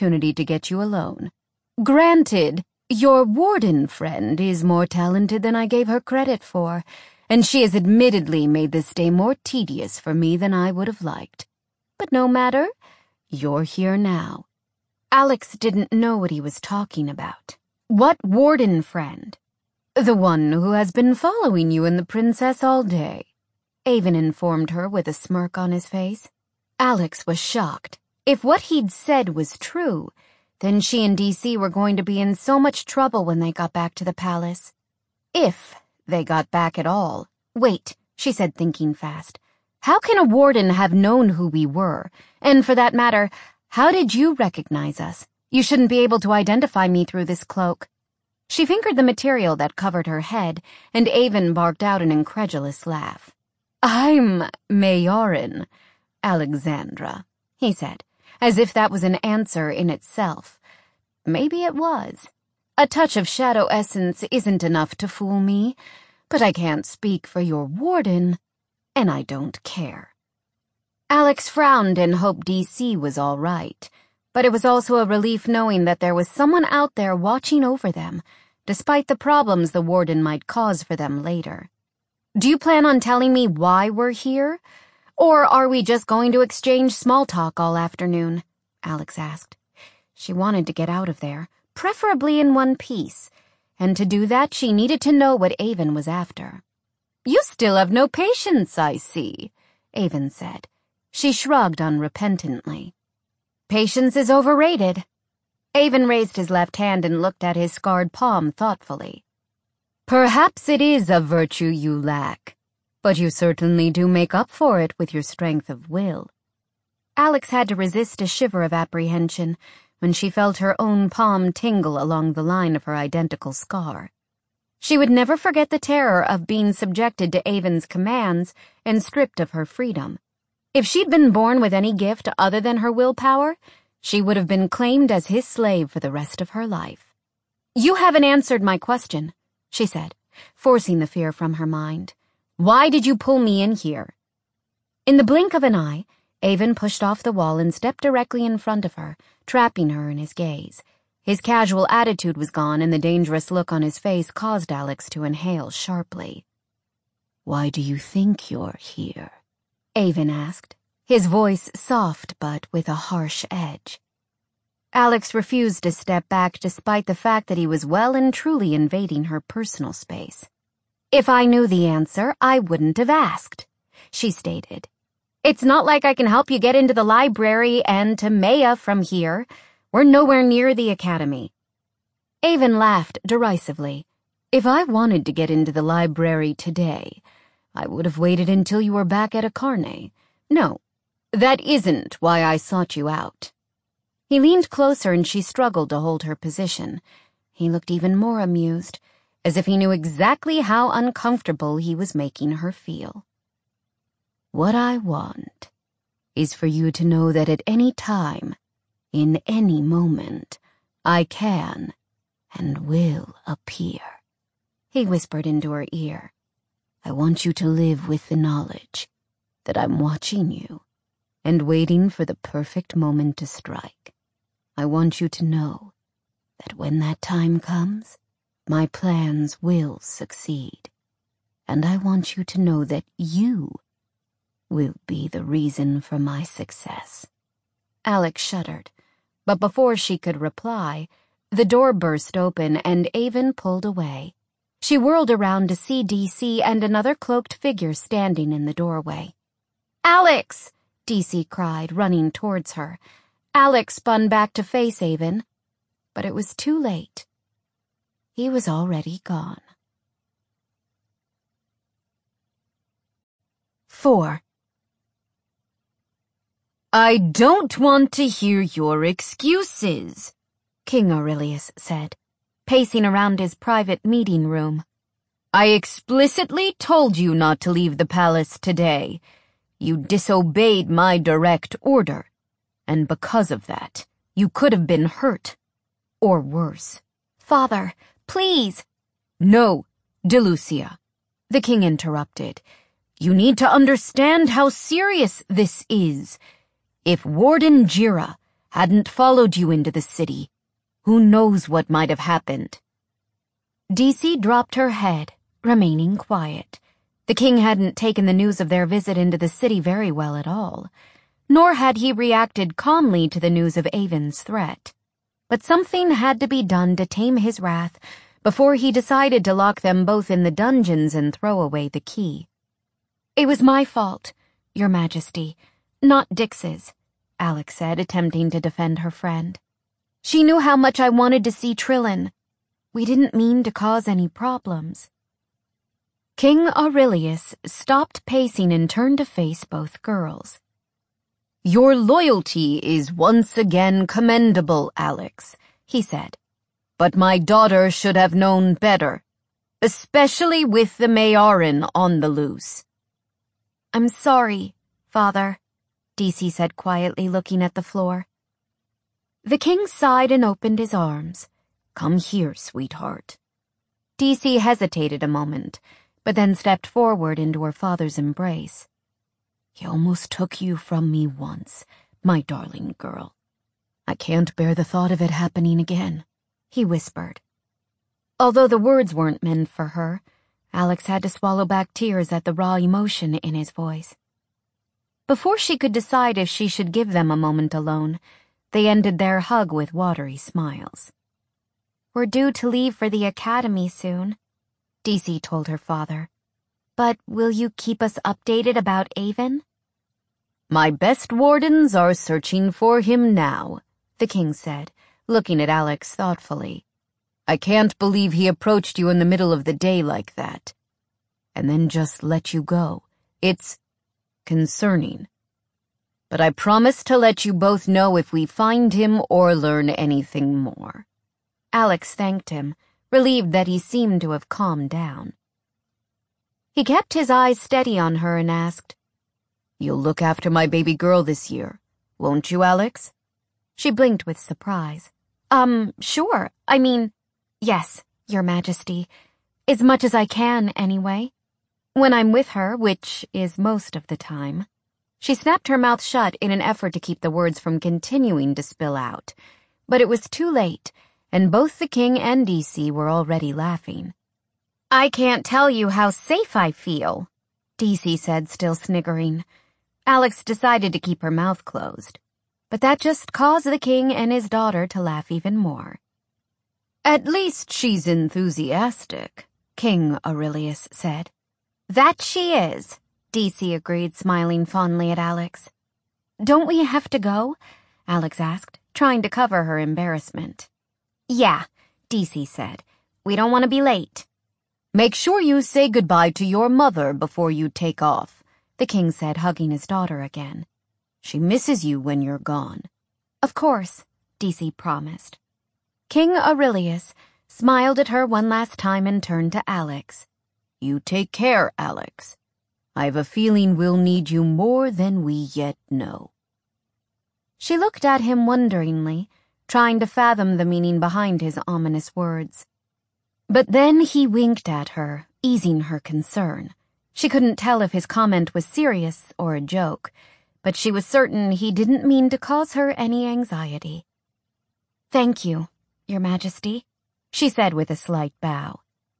opportunity to get you alone. Granted, your warden friend is more talented than I gave her credit for, and she has admittedly made this day more tedious for me than I would have liked. But no matter, you're here now." Alex didn't know what he was talking about. What warden friend? "The one who has been following you and the princess all day," Avon informed her with a smirk on his face. Alex was shocked. If what he'd said was true, then she and DC were going to be in so much trouble when they got back to the palace. If they got back at all. "Wait," she said, thinking fast. "How can a warden have known who we were? And for that matter, how did you recognize us? You shouldn't be able to identify me through this cloak." She fingered the material that covered her head, and Avon barked out an incredulous laugh. "I'm Majorin Alexandra," he said, as if that was an answer in itself. Maybe it was. A touch of shadow essence isn't enough to fool me, but I can't speak for your warden, and I don't care. Alex frowned and hoped DC was all right, but it was also a relief knowing that there was someone out there watching over them, despite the problems the warden might cause for them later. "Do you plan on telling me why we're here? Or are we just going to exchange small talk all afternoon?" Alex asked. She wanted to get out of there, preferably in one piece, and to do that she needed to know what Avon was after. "You still have no patience, I see," Avon said. She shrugged unrepentantly. "Patience is overrated." Avon raised his left hand and looked at his scarred palm thoughtfully. "Perhaps it is a virtue you lack, but you certainly do make up for it with your strength of will." Alex had to resist a shiver of apprehension when she felt her own palm tingle along the line of her identical scar. She would never forget the terror of being subjected to Avon's commands and stripped of her freedom. If she'd been born with any gift other than her willpower, she would have been claimed as his slave for the rest of her life. "You haven't answered my question," she said, forcing the fear from her mind. "Why did you pull me in here?" In the blink of an eye, Avon pushed off the wall and stepped directly in front of her, trapping her in his gaze. His casual attitude was gone, and the dangerous look on his face caused Alex to inhale sharply. "Why do you think you're here?" Avon asked, his voice soft but with a harsh edge. Alex refused to step back despite the fact that he was well and truly invading her personal space. "If I knew the answer, I wouldn't have asked," she stated. "It's not like I can help you get into the library and to Maya from here. We're nowhere near the academy." Avon laughed derisively. "If I wanted to get into the library today, I would have waited until you were back at Akarne. No, that isn't why I sought you out." He leaned closer and she struggled to hold her position. He looked even more amused, as if he knew exactly how uncomfortable he was making her feel. "What I want is for you to know that at any time, in any moment, I can and will appear," he whispered into her ear. "I want you to live with the knowledge that I'm watching you and waiting for the perfect moment to strike. I want you to know that when that time comes, my plans will succeed. And I want you to know that you will be the reason for my success." Alex shuddered, but before she could reply, the door burst open and Avon pulled away. She whirled around to see DC and another cloaked figure standing in the doorway. "Alex!" DC cried, running towards her. Alex spun back to face Avon, but it was too late. He was already gone. 4. "I don't want to hear your excuses," King Aurelius said, pacing around his private meeting room. "I explicitly told you not to leave the palace today. You disobeyed my direct order, and because of that, you could have been hurt, or worse." "Father, please." "No, DeLucia," the king interrupted. "You need to understand how serious this is. If Warden Jira hadn't followed you into the city, who knows what might have happened?" DC dropped her head, remaining quiet. The king hadn't taken the news of their visit into the city very well at all, nor had he reacted calmly to the news of Avon's threat. But something had to be done to tame his wrath before he decided to lock them both in the dungeons and throw away the key. "It was my fault, Your Majesty, not Dix's," Alex said, attempting to defend her friend. "She knew how much I wanted to see Trillin. We didn't mean to cause any problems." King Aurelius stopped pacing and turned to face both girls. "Your loyalty is once again commendable, Alex," he said. "But my daughter should have known better, especially with the Mayarin on the loose." "I'm sorry, Father," DC said quietly, looking at the floor. The king sighed and opened his arms. "Come here, sweetheart." DC hesitated a moment, but then stepped forward into her father's embrace. "He almost took you from me once, my darling girl. I can't bear the thought of it happening again," he whispered. Although the words weren't meant for her, Alex had to swallow back tears at the raw emotion in his voice. Before she could decide if she should give them a moment alone, they ended their hug with watery smiles. "We're due to leave for the academy soon," DC told her father. "But will you keep us updated about Avon?" "My best wardens are searching for him now," the king said, looking at Alex thoughtfully. "I can't believe he approached you in the middle of the day like that. And then just let you go. It's concerning. But I promise to let you both know if we find him or learn anything more." Alex thanked him, relieved that he seemed to have calmed down. He kept his eyes steady on her and asked, "You'll look after my baby girl this year, won't you, Alex?" She blinked with surprise. Sure. I mean, yes, Your Majesty. As much as I can, anyway. When I'm with her, which is most of the time." She snapped her mouth shut in an effort to keep the words from continuing to spill out. But it was too late, and both the king and DC were already laughing. "I can't tell you how safe I feel," DC said, still sniggering. Alex decided to keep her mouth closed, but that just caused the king and his daughter to laugh even more. "At least she's enthusiastic," King Aurelius said. "That she is," DC agreed, smiling fondly at Alex. "Don't we have to go?" Alex asked, trying to cover her embarrassment. "Yeah," DC said. "We don't want to be late." "Make sure you say goodbye to your mother before you take off," the king said, hugging his daughter again. "She misses you when you're gone." "Of course," DC promised. King Aurelius smiled at her one last time and turned to Alex. "You take care, Alex. I've a feeling we'll need you more than we yet know." She looked at him wonderingly, trying to fathom the meaning behind his ominous words. But then he winked at her, easing her concern. She couldn't tell if his comment was serious or a joke, but she was certain he didn't mean to cause her any anxiety. "Thank you, Your Majesty," she said with a slight bow.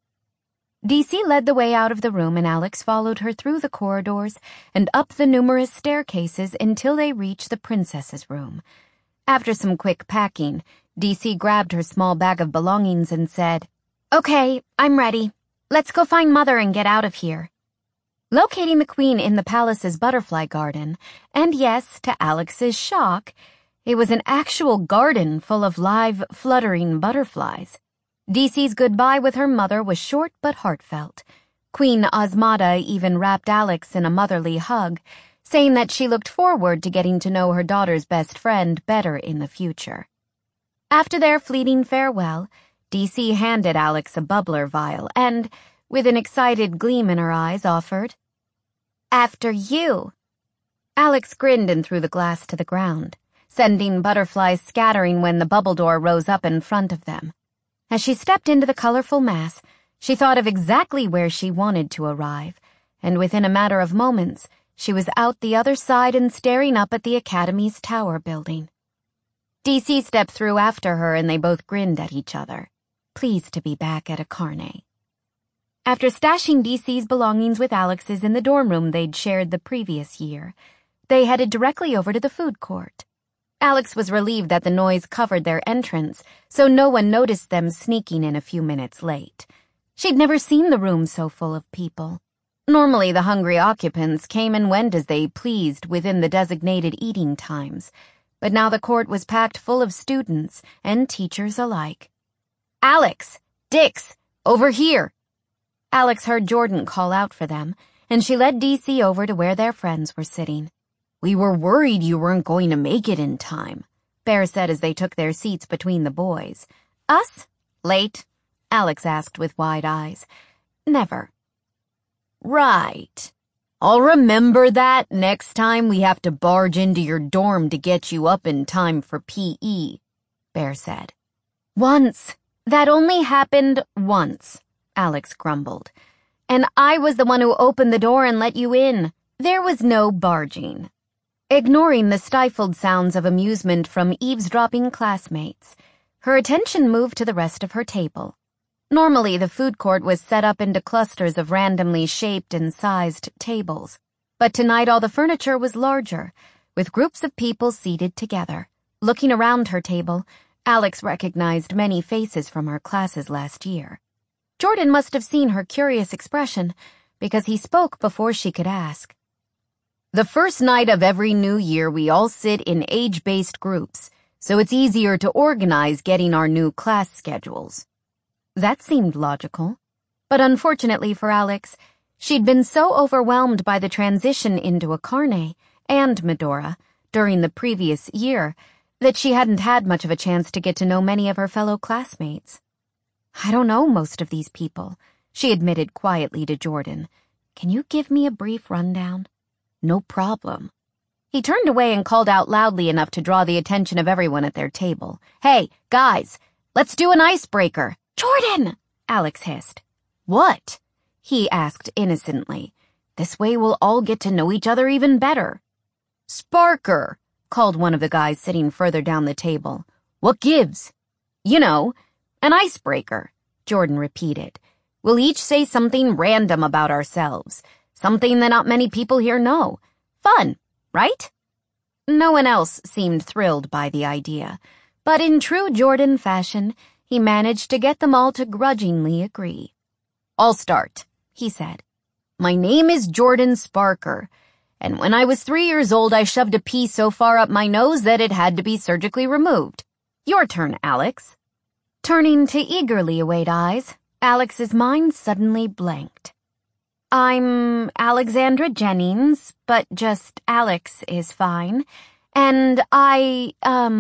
DC led the way out of the room and Alex followed her through the corridors and up the numerous staircases until they reached the princess's room. After some quick packing, DC grabbed her small bag of belongings and said, "Okay, I'm ready. Let's go find Mother and get out of here." Locating the queen in the palace's butterfly garden, and yes, to Alex's shock, it was an actual garden full of live, fluttering butterflies. DC's goodbye with her mother was short but heartfelt. Queen Osmada even wrapped Alex in a motherly hug, saying that she looked forward to getting to know her daughter's best friend better in the future. After their fleeting farewell, DC handed Alex a bubbler vial and, with an excited gleam in her eyes, offered, "After you." Alex grinned and threw the glass to the ground, sending butterflies scattering when the bubble door rose up in front of them. As she stepped into the colorful mass, she thought of exactly where she wanted to arrive, and within a matter of moments, she was out the other side and staring up at the Academy's tower building. DC stepped through after her and they both grinned at each other, pleased to be back at a carne. After stashing DC's belongings with Alex's in the dorm room they'd shared the previous year, they headed directly over to the food court. Alex was relieved that the noise covered their entrance, so no one noticed them sneaking in a few minutes late. She'd never seen the room so full of people. Normally, the hungry occupants came and went as they pleased within the designated eating times, but now the court was packed full of students and teachers alike. "Alex! Dix! Over here!" Alex heard Jordan call out for them, and she led DC over to where their friends were sitting. "We were worried you weren't going to make it in time," Bear said as they took their seats between the boys. "Us? Late?" Alex asked with wide eyes. "Never." "Right. I'll remember that next time we have to barge into your dorm to get you up in time for PE," Bear said. "Once. That only happened once," Alex grumbled. "And I was the one who opened the door and let you in. There was no barging." Ignoring the stifled sounds of amusement from eavesdropping classmates, her attention moved to the rest of her table. Normally, the food court was set up into clusters of randomly shaped and sized tables, but tonight all the furniture was larger, with groups of people seated together. Looking around her table, Alex recognized many faces from her classes last year. Jordan must have seen her curious expression, because he spoke before she could ask. "The first night of every new year we all sit in age-based groups, so it's easier to organize getting our new class schedules." That seemed logical, but unfortunately for Alex, she'd been so overwhelmed by the transition into a carne and Medora during the previous year that she hadn't had much of a chance to get to know many of her fellow classmates. "I don't know most of these people," she admitted quietly to Jordan. "Can you give me a brief rundown?" "No problem." He turned away and called out loudly enough to draw the attention of everyone at their table. "Hey, guys, let's do an icebreaker." "Jordan!" Alex hissed. "What?" he asked innocently. "This way we'll all get to know each other even better." "Sparker," called one of the guys sitting further down the table. "What gives?" "You know, an icebreaker," Jordan repeated. "We'll each say something random about ourselves, something that not many people here know. Fun, right?" No one else seemed thrilled by the idea, but in true Jordan fashion, he managed to get them all to grudgingly agree. "I'll start," he said. "My name is Jordan Sparker, and when I was 3 years old I shoved a pea so far up my nose that it had to be surgically removed. Your turn, Alex." Turning to eagerly await eyes, Alex's mind suddenly blanked. "I'm Alexandra Jennings, but just Alex is fine, and I,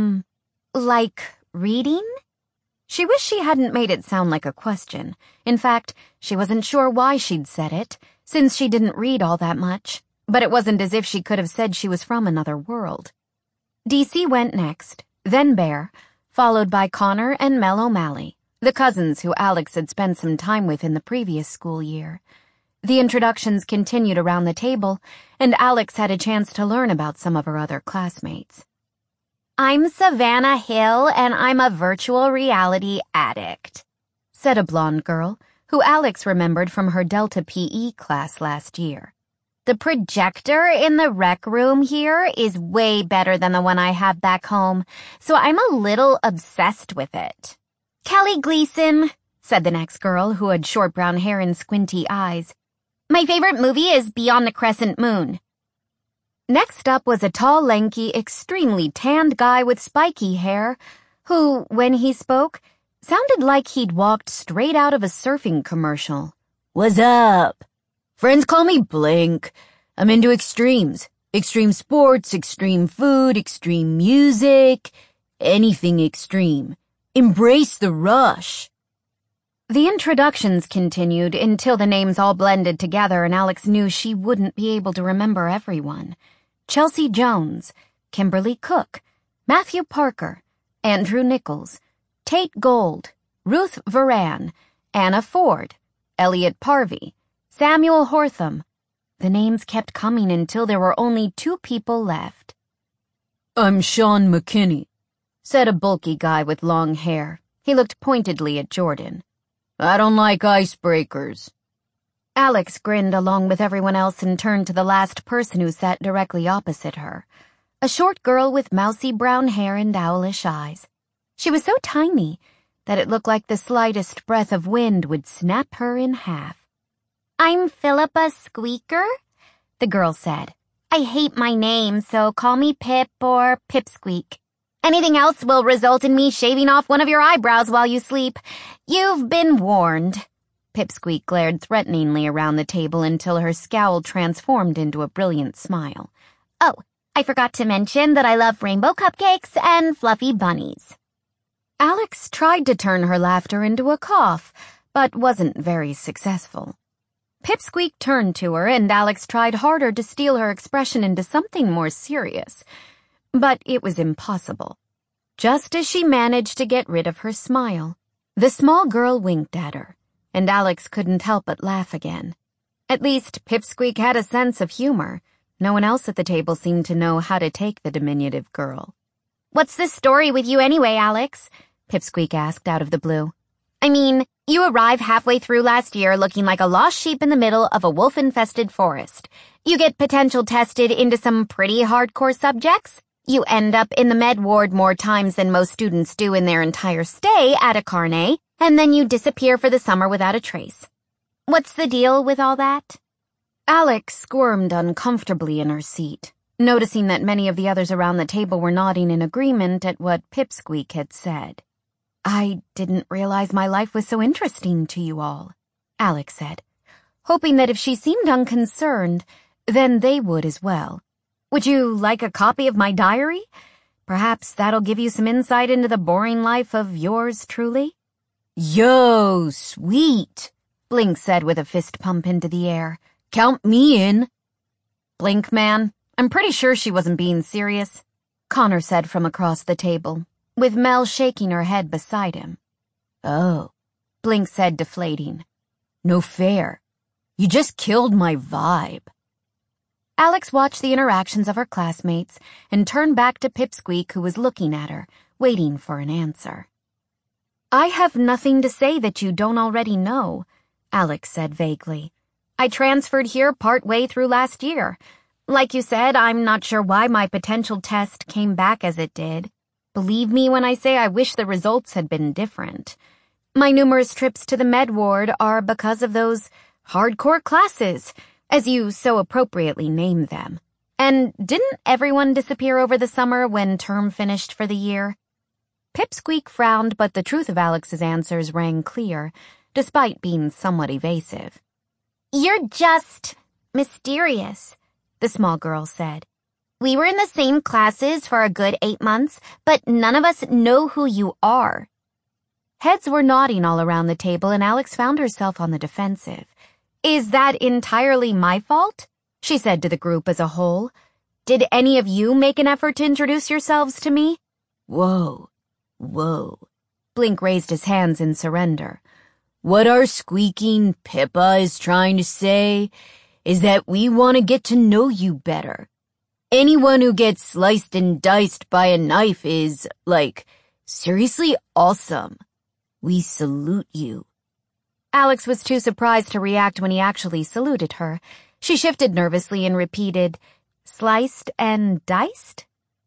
like reading?" She wished she hadn't made it sound like a question. In fact, she wasn't sure why she'd said it, since she didn't read all that much, but it wasn't as if she could have said she was from another world. DC went next, then Bear, followed by Connor and Mel O'Malley, the cousins who Alex had spent some time with in the previous school year. The introductions continued around the table, and Alex had a chance to learn about some of her other classmates. "I'm Savannah Hill, and I'm a virtual reality addict," said a blonde girl, who Alex remembered from her Delta PE class last year. "The projector in the rec room here is way better than the one I have back home, so I'm a little obsessed with it." "Kelly Gleason," said the next girl, who had short brown hair and squinty eyes. "My favorite movie is Beyond the Crescent Moon." Next up was a tall, lanky, extremely tanned guy with spiky hair, who, when he spoke, sounded like he'd walked straight out of a surfing commercial. "What's up? Friends call me Blink. I'm into extremes. Extreme sports, extreme food, extreme music, anything extreme. Embrace the rush." The introductions continued until the names all blended together and Alex knew she wouldn't be able to remember everyone. Chelsea Jones, Kimberly Cook, Matthew Parker, Andrew Nichols, Tate Gold, Ruth Varan, Anna Ford, Elliot Parvey, Samuel Hortham. The names kept coming until there were only 2 people left. "I'm Sean McKinney. said a bulky guy with long hair. He looked pointedly at Jordan. "I don't like icebreakers." Alex grinned along with everyone else and turned to the last person who sat directly opposite her, a short girl with mousy brown hair and owlish eyes. She was so tiny that it looked like the slightest breath of wind would snap her in half. "I'm Philippa Squeaker," the girl said. "I hate my name, so call me Pip or Pipsqueak. Anything else will result in me shaving off one of your eyebrows while you sleep. You've been warned." Pipsqueak glared threateningly around the table until her scowl transformed into a brilliant smile. "Oh, I forgot to mention that I love rainbow cupcakes and fluffy bunnies." Alex tried to turn her laughter into a cough, but wasn't very successful. Pipsqueak turned to her, and Alex tried harder to steal her expression into something more serious. But it was impossible. Just as she managed to get rid of her smile, the small girl winked at her, and Alex couldn't help but laugh again. At least Pipsqueak had a sense of humor. No one else at the table seemed to know how to take the diminutive girl. "What's the story with you anyway, Alex?" Pipsqueak asked out of the blue. "I mean, you arrive halfway through last year looking like a lost sheep in the middle of a wolf-infested forest. You get potential tested into some pretty hardcore subjects. You end up in the med ward more times than most students do in their entire stay at a carnet, and then you disappear for the summer without a trace. What's the deal with all that?" Alex squirmed uncomfortably in her seat, noticing that many of the others around the table were nodding in agreement at what Pipsqueak had said. "I didn't realize my life was so interesting to you all," Alex said, hoping that if she seemed unconcerned, then they would as well. "Would you like a copy of my diary? Perhaps that'll give you some insight into the boring life of yours truly." "Yo, sweet," Blink said with a fist pump into the air. "Count me in." "Blink, man, I'm pretty sure she wasn't being serious," Connor said from across the table, with Mel shaking her head beside him. "Oh," Blink said, deflating. "No fair. You just killed my vibe." Alex watched the interactions of her classmates and turned back to Pipsqueak, who was looking at her, waiting for an answer. "I have nothing to say that you don't already know," Alex said vaguely. "I transferred here part-way through last year. Like you said, I'm not sure why my potential test came back as it did. Believe me when I say I wish the results had been different. My numerous trips to the med ward are because of those hardcore classes, as you so appropriately named them. And didn't everyone disappear over the summer when term finished for the year?" Pipsqueak frowned, but the truth of Alex's answers rang clear, despite being somewhat evasive. "You're just mysterious," the small girl said. "We were in the same classes for a good 8 months, but none of us know who you are." Heads were nodding all around the table, and Alex found herself on the defensive. "Is that entirely my fault?" she said to the group as a whole. "Did any of you make an effort to introduce yourselves to me?" "Whoa. Blink raised his hands in surrender. "What our squeaking Pippa is trying to say is that we want to get to know you better. Anyone who gets sliced and diced by a knife is, seriously awesome. We salute you." Alex was too surprised to react when he actually saluted her. She shifted nervously and repeated, "Sliced and diced?"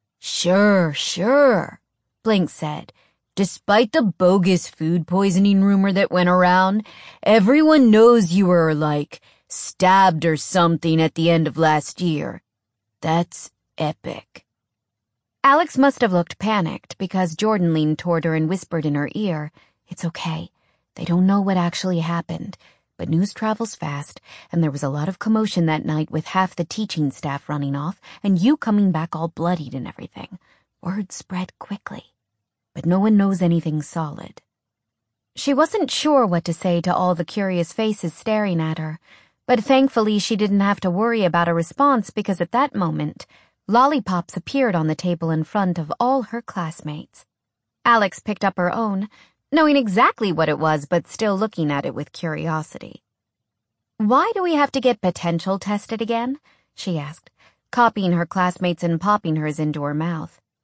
Sure, Blink said. "Despite the bogus food poisoning rumor that went around, everyone knows you were, stabbed or something at the end of last year. That's epic." Alex must have looked panicked because Jordan leaned toward her and whispered in her ear, "It's okay. They don't know what actually happened, but news travels fast, and there was a lot of commotion that night with half the teaching staff running off and you coming back all bloodied and everything. Word spread quickly, but no one knows anything solid." She wasn't sure what to say to all the curious faces staring at her, but thankfully she didn't have to worry about a response because at that moment, lollipops appeared on the table in front of all her classmates. Alex picked up her own, knowing exactly what it was but still looking at it with curiosity. "Why do we have to get potential tested again?" she asked, copying her classmates and popping hers into her mouth.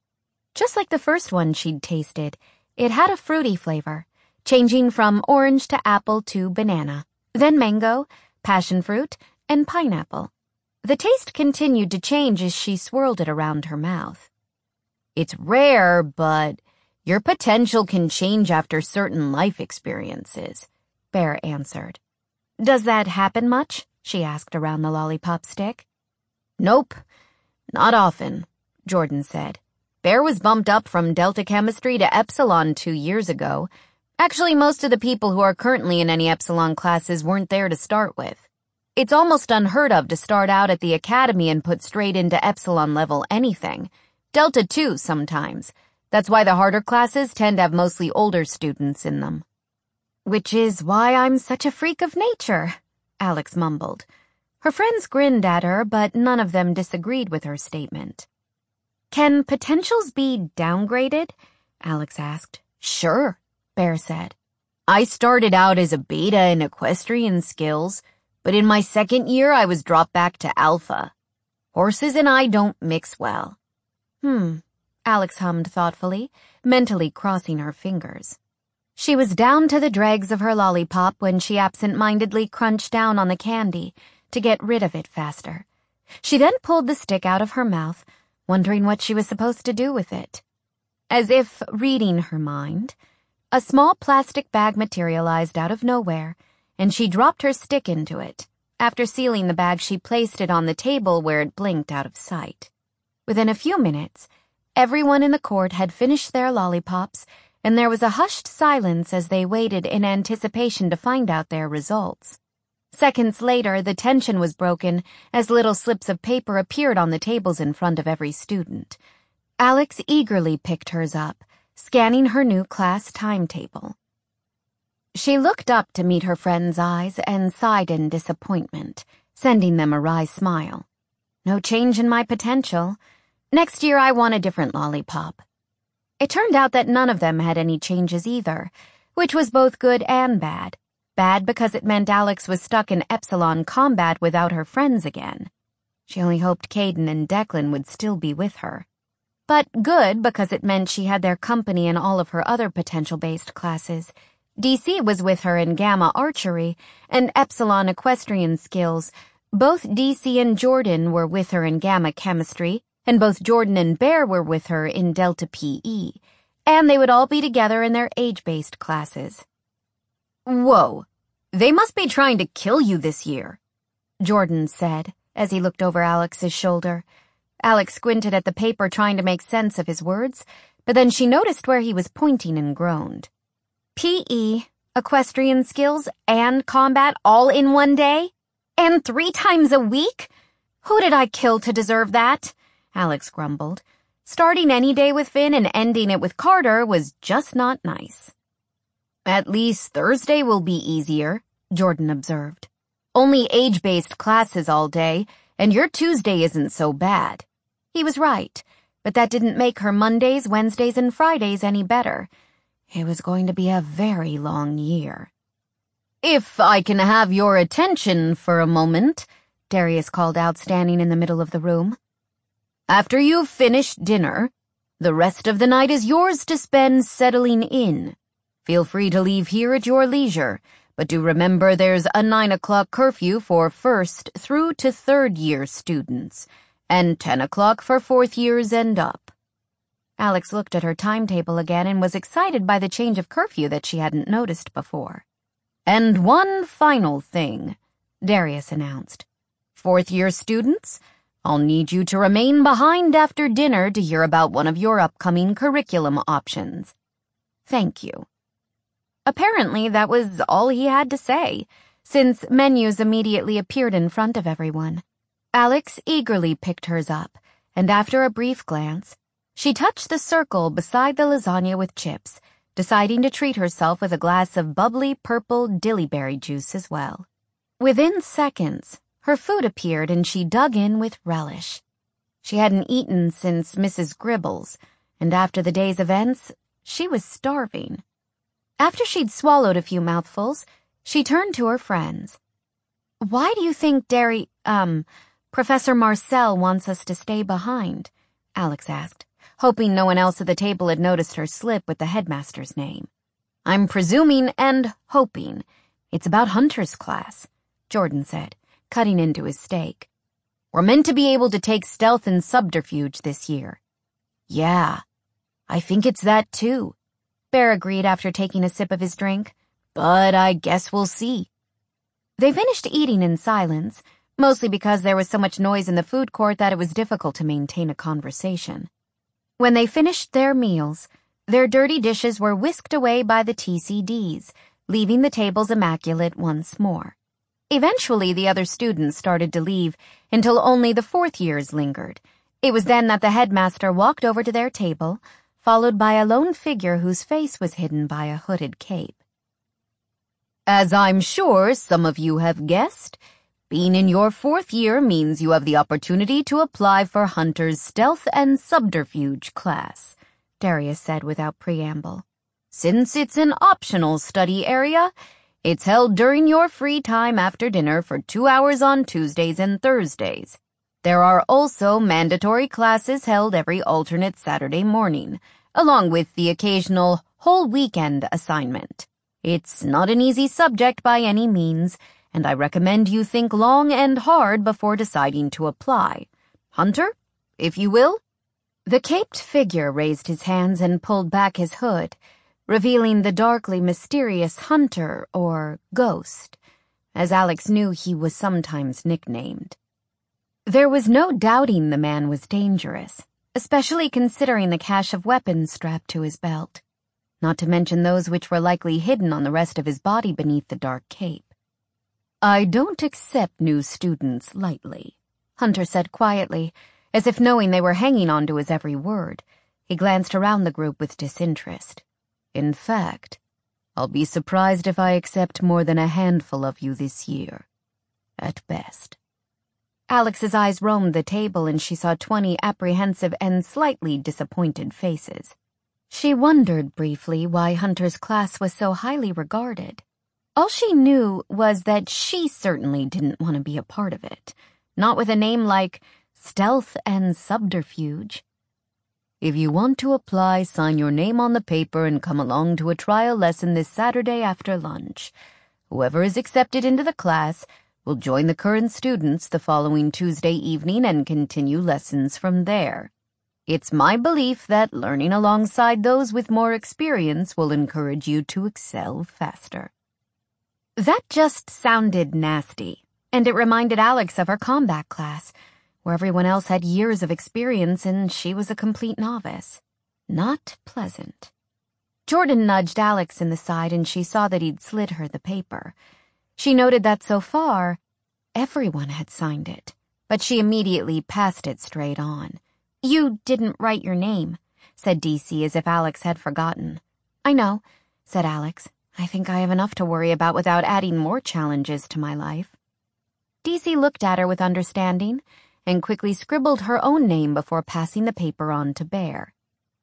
Just like the first one she'd tasted, it had a fruity flavor, changing from orange to apple to banana, then mango, passion fruit, and pineapple. The taste continued to change as she swirled it around her mouth. It's rare, but your potential can change after certain life experiences, Bear answered. Does that happen much? She asked around the lollipop stick. Nope, not often, Jordan said. Bear was bumped up from Delta Chemistry to Epsilon 2 years ago. Actually, most of the people who are currently in any Epsilon classes weren't there to start with. It's almost unheard of to start out at the academy and put straight into Epsilon level anything. Delta 2 sometimes. That's why the harder classes tend to have mostly older students in them. Which is why I'm such a freak of nature, Alex mumbled. Her friends grinned at her, but none of them disagreed with her statement. Can potentials be downgraded? Alex asked. Sure, Bear said. I started out as a beta in equestrian skills, but in my second year I was dropped back to alpha. Horses and I don't mix well. Alex hummed thoughtfully, mentally crossing her fingers. She was down to the dregs of her lollipop when she absent-mindedly crunched down on the candy to get rid of it faster. She then pulled the stick out of her mouth, wondering what she was supposed to do with it. As if reading her mind, a small plastic bag materialized out of nowhere, and she dropped her stick into it. After sealing the bag, she placed it on the table where it blinked out of sight. Within a few minutes, everyone in the court had finished their lollipops, and there was a hushed silence as they waited in anticipation to find out their results. Seconds later, the tension was broken as little slips of paper appeared on the tables in front of every student. Alex eagerly picked hers up, scanning her new class timetable. She looked up to meet her friend's eyes and sighed in disappointment, sending them a wry smile. No change in my potential. Next year I want a different lollipop. It turned out that none of them had any changes either, which was both good and bad. Bad because it meant Alex was stuck in Epsilon combat without her friends again. She only hoped Caden and Declan would still be with her. But good because it meant she had their company in all of her other potential-based classes. DC was with her in Gamma Archery and Epsilon Equestrian Skills. Both DC and Jordan were with her in Gamma Chemistry, and both Jordan and Bear were with her in Delta PE. And they would all be together in their age-based classes. Whoa, they must be trying to kill you this year, Jordan said as he looked over Alex's shoulder. Alex squinted at the paper trying to make sense of his words, but then she noticed where he was pointing and groaned. PE, equestrian skills, and combat all in one day? And 3 times a week? Who did I kill to deserve that? Alex grumbled. Starting any day with Finn and ending it with Carter was just not nice. At least Thursday will be easier, Jordan observed. Only age-based classes all day, and your Tuesday isn't so bad. He was right, but that didn't make her Mondays, Wednesdays, and Fridays any better. It was going to be a very long year. If I can have your attention for a moment, Darius called out, standing in the middle of the room. After you've finished dinner, the rest of the night is yours to spend settling in. Feel free to leave here at your leisure, but do remember there's a 9 o'clock curfew for first through to third year students, and 10 o'clock for fourth years and up. Alex looked at her timetable again and was excited by the change of curfew that she hadn't noticed before. And one final thing, Darius announced. Fourth year students, I'll need you to remain behind after dinner to hear about one of your upcoming curriculum options. Thank you. Apparently, that was all he had to say, since menus immediately appeared in front of everyone. Alex eagerly picked hers up, and after a brief glance, she touched the circle beside the lasagna with chips, deciding to treat herself with a glass of bubbly purple dillyberry juice as well. Within seconds, her food appeared and she dug in with relish. She hadn't eaten since Mrs. Gribble's, and after the day's events, she was starving. After she'd swallowed a few mouthfuls, she turned to her friends. Why do you think Professor Marcel wants us to stay behind? Alex asked. hoping no one else at the table had noticed her slip with the headmaster's name. "I'm presuming and hoping it's about Hunter's class," Jordan said, cutting into his steak. "We're meant to be able to take stealth and subterfuge this year." "Yeah, I think it's that too," Bear agreed after taking a sip of his drink. "But I guess we'll see." They finished eating in silence, mostly because there was so much noise in the food court that it was difficult to maintain a conversation. When they finished their meals, their dirty dishes were whisked away by the TCDs, leaving the tables immaculate once more. Eventually, the other students started to leave until only the fourth years lingered. It was then that the headmaster walked over to their table, followed by a lone figure whose face was hidden by a hooded cape. "As I'm sure some of you have guessed, being in your fourth year means you have the opportunity to apply for Hunter's Stealth and Subterfuge class," Darius said without preamble. "Since it's an optional study area, it's held during your free time after dinner for 2 hours on Tuesdays and Thursdays. There are also mandatory classes held every alternate Saturday morning, along with the occasional whole weekend assignment. It's not an easy subject by any means, and I recommend you think long and hard before deciding to apply. Hunter, if you will." The caped figure raised his hands and pulled back his hood, revealing the darkly mysterious Hunter, or Ghost, as Alex knew he was sometimes nicknamed. There was no doubting the man was dangerous, especially considering the cache of weapons strapped to his belt, not to mention those which were likely hidden on the rest of his body beneath the dark cape. "I don't accept new students lightly," Hunter said quietly, as if knowing they were hanging on to his every word. He glanced around the group with disinterest. "In fact, I'll be surprised if I accept more than a handful of you this year. At best." Alex's eyes roamed the table and she saw 20 apprehensive and slightly disappointed faces. She wondered briefly why Hunter's class was so highly regarded. All she knew was that she certainly didn't want to be a part of it, not with a name like Stealth and Subterfuge. "If you want to apply, sign your name on the paper and come along to a trial lesson this Saturday after lunch. Whoever is accepted into the class will join the current students the following Tuesday evening and continue lessons from there. It's my belief that learning alongside those with more experience will encourage you to excel faster." That just sounded nasty, and it reminded Alex of her combat class, where everyone else had years of experience and she was a complete novice. Not pleasant. Jordan nudged Alex in the side and she saw that he'd slid her the paper. She noted that so far, everyone had signed it, but she immediately passed it straight on. "You didn't write your name," said DC as if Alex had forgotten. "I know," said Alex. "I think I have enough to worry about without adding more challenges to my life." DC looked at her with understanding and quickly scribbled her own name before passing the paper on to Bear.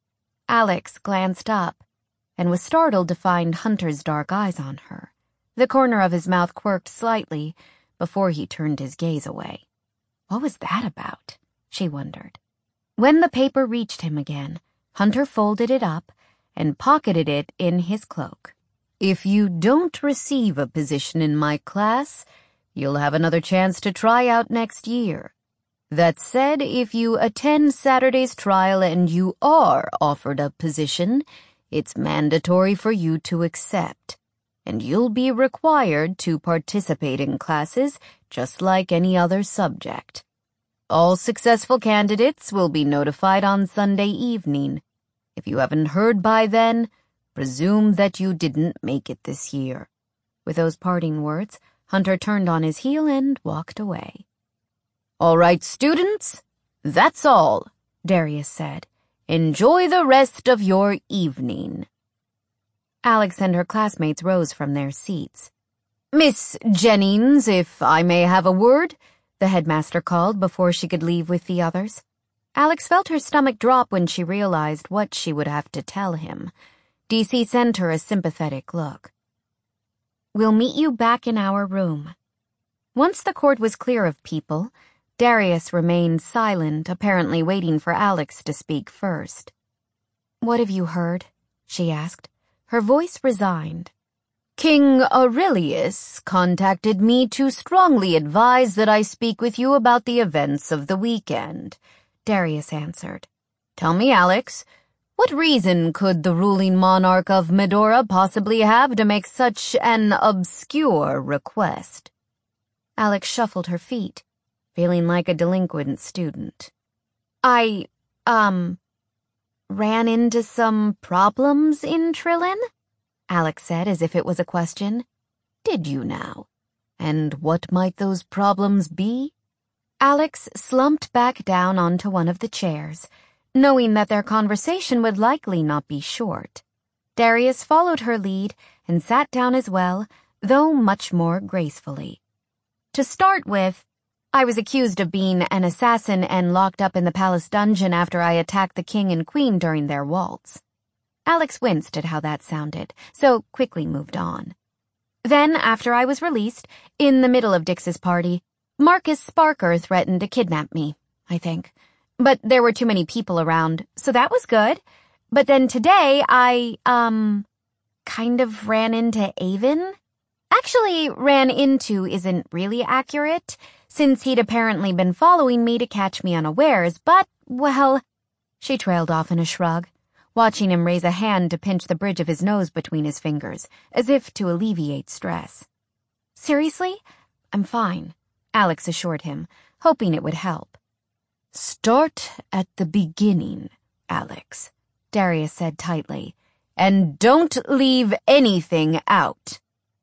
Alex glanced up and was startled to find Hunter's dark eyes on her. The corner of his mouth quirked slightly before he turned his gaze away. What was that about? She wondered. When the paper reached him again, Hunter folded it up and pocketed it in his cloak. "If you don't receive a position in my class, you'll have another chance to try out next year. That said, if you attend Saturday's trial and you are offered a position, it's mandatory for you to accept, and you'll be required to participate in classes just like any other subject. All successful candidates will be notified on Sunday evening. If you haven't heard by then, presume that you didn't make it this year." With those parting words, Hunter turned on his heel and walked away. "All right, students, that's all," Darius said. "Enjoy the rest of your evening." Alex and her classmates rose from their seats. "Miss Jennings, if I may have a word," the headmaster called before she could leave with the others. Alex felt her stomach drop when she realized what she would have to tell him. DC sent her a sympathetic look. "We'll meet you back in our room." Once the court was clear of people, Darius remained silent, apparently waiting for Alex to speak first. "What have you heard?" she asked, her voice resigned. "King Aurelius contacted me to strongly advise that I speak with you about the events of the weekend," Darius answered. "Tell me, Alex, what reason could the ruling monarch of Medora possibly have to make such an obscure request?" Alex shuffled her feet, feeling like a delinquent student. I ran into some problems in Trillin," Alex said as if it was a question. "Did you now? And what might those problems be?" Alex slumped back down onto one of the chairs, knowing that their conversation would likely not be short. Darius followed her lead and sat down as well, though much more gracefully. "To start with, I was accused of being an assassin and locked up in the palace dungeon after I attacked the king and queen during their waltz." Alex winced at how that sounded, so quickly moved on. "Then, after I was released, in the middle of Dix's party, Marcus Sparker threatened to kidnap me, I think. But there were too many people around, so that was good. But then today, I, kind of ran into Avon. Actually, ran into isn't really accurate, since he'd apparently been following me to catch me unawares, but, well," she trailed off in a shrug, watching him raise a hand to pinch the bridge of his nose between his fingers, as if to alleviate stress. "Seriously? I'm fine," Alex assured him, hoping it would help. "Start at the beginning, Alex," Darius said tightly, "and don't leave anything out."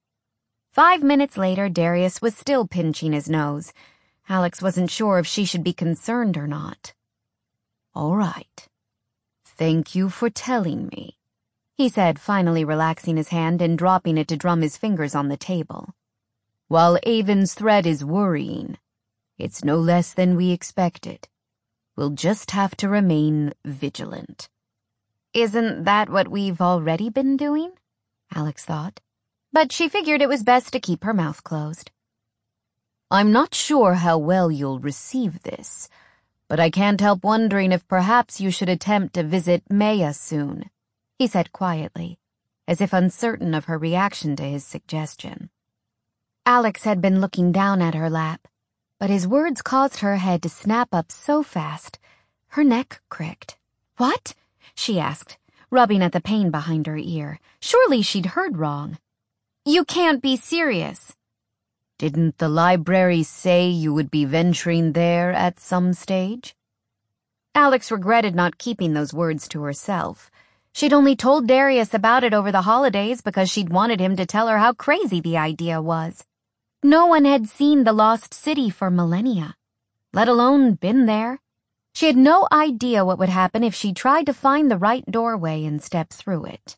5 minutes later, Darius was still pinching his nose. Alex wasn't sure if she should be concerned or not. "All right. Thank you for telling me," he said, finally relaxing his hand and dropping it to drum his fingers on the table. "While Avon's threat is worrying, it's no less than we expected. We'll just have to remain vigilant." "Isn't that what we've already been doing?" Alex thought. But she figured it was best to keep her mouth closed. "I'm not sure how well you'll receive this, but I can't help wondering if perhaps you should attempt to visit Maya soon," he said quietly, as if uncertain of her reaction to his suggestion. Alex had been looking down at her lap, but his words caused her head to snap up so fast, her neck cricked. "What?" she asked, rubbing at the pain behind her ear. Surely she'd heard wrong. "You can't be serious." "Didn't the library say you would be venturing there at some stage?" Alex regretted not keeping those words to herself. She'd only told Darius about it over the holidays because she'd wanted him to tell her how crazy the idea was. No one had seen the lost city for millennia, let alone been there. She had no idea what would happen if she tried to find the right doorway and step through it.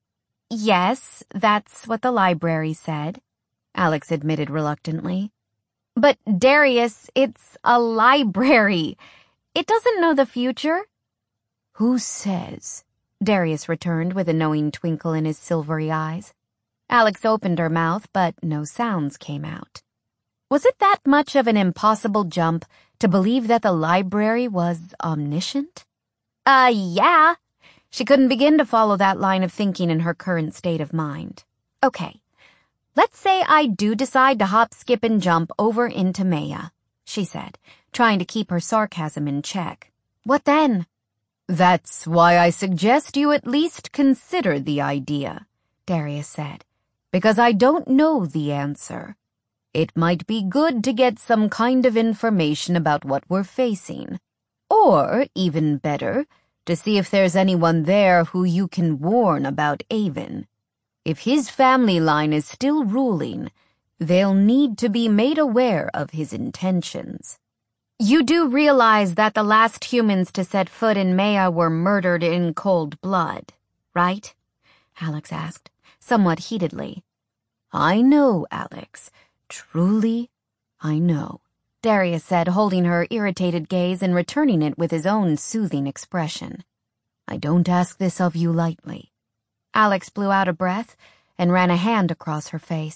"Yes, that's what the library said," Alex admitted reluctantly. "But Darius, it's a library. It doesn't know the future." "Who says?" Darius returned with a knowing twinkle in his silvery eyes. Alex opened her mouth, but no sounds came out. Was it that much of an impossible jump to believe that the library was omniscient? Yeah. She couldn't begin to follow that line of thinking in her current state of mind. "Okay, let's say I do decide to hop, skip, and jump over into Maya," she said, trying to keep her sarcasm in check. "What then?" "That's why I suggest you at least consider the idea," Darius said, "because I don't know the answer. It might be good to get some kind of information about what we're facing. Or, even better, to see if there's anyone there who you can warn about Avon. If his family line is still ruling, they'll need to be made aware of his intentions." "You do realize that the last humans to set foot in Maya were murdered in cold blood, right?" Alex asked, somewhat heatedly. "I know, Alex. Truly, I know," Darius said, holding her irritated gaze and returning it with his own soothing expression. "I don't ask this of you lightly." Alex blew out a breath and ran a hand across her face.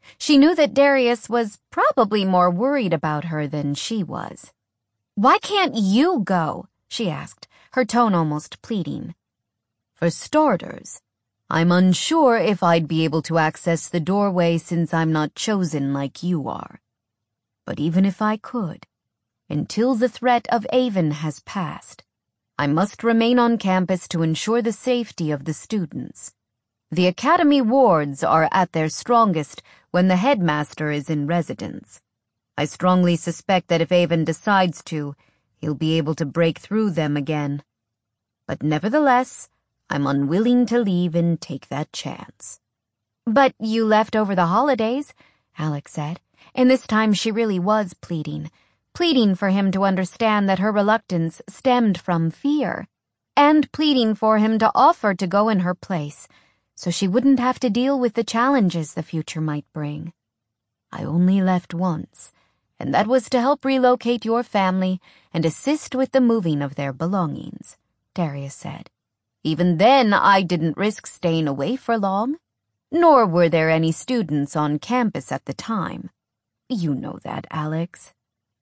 She knew that Darius was probably more worried about her than she was. "Why can't you go?" she asked, her tone almost pleading. "For starters, I'm unsure if I'd be able to access the doorway since I'm not chosen like you are. But even if I could, until the threat of Avon has passed, I must remain on campus to ensure the safety of the students. The academy wards are at their strongest when the headmaster is in residence. I strongly suspect that if Avon decides to, he'll be able to break through them again. But nevertheless, I'm unwilling to leave and take that chance." "But you left over the holidays," Alex said, and this time she really was pleading for him to understand that her reluctance stemmed from fear, and pleading for him to offer to go in her place, so she wouldn't have to deal with the challenges the future might bring. "I only left once, and that was to help relocate your family and assist with the moving of their belongings," Darius said. "Even then, I didn't risk staying away for long, nor were there any students on campus at the time. You know that, Alex."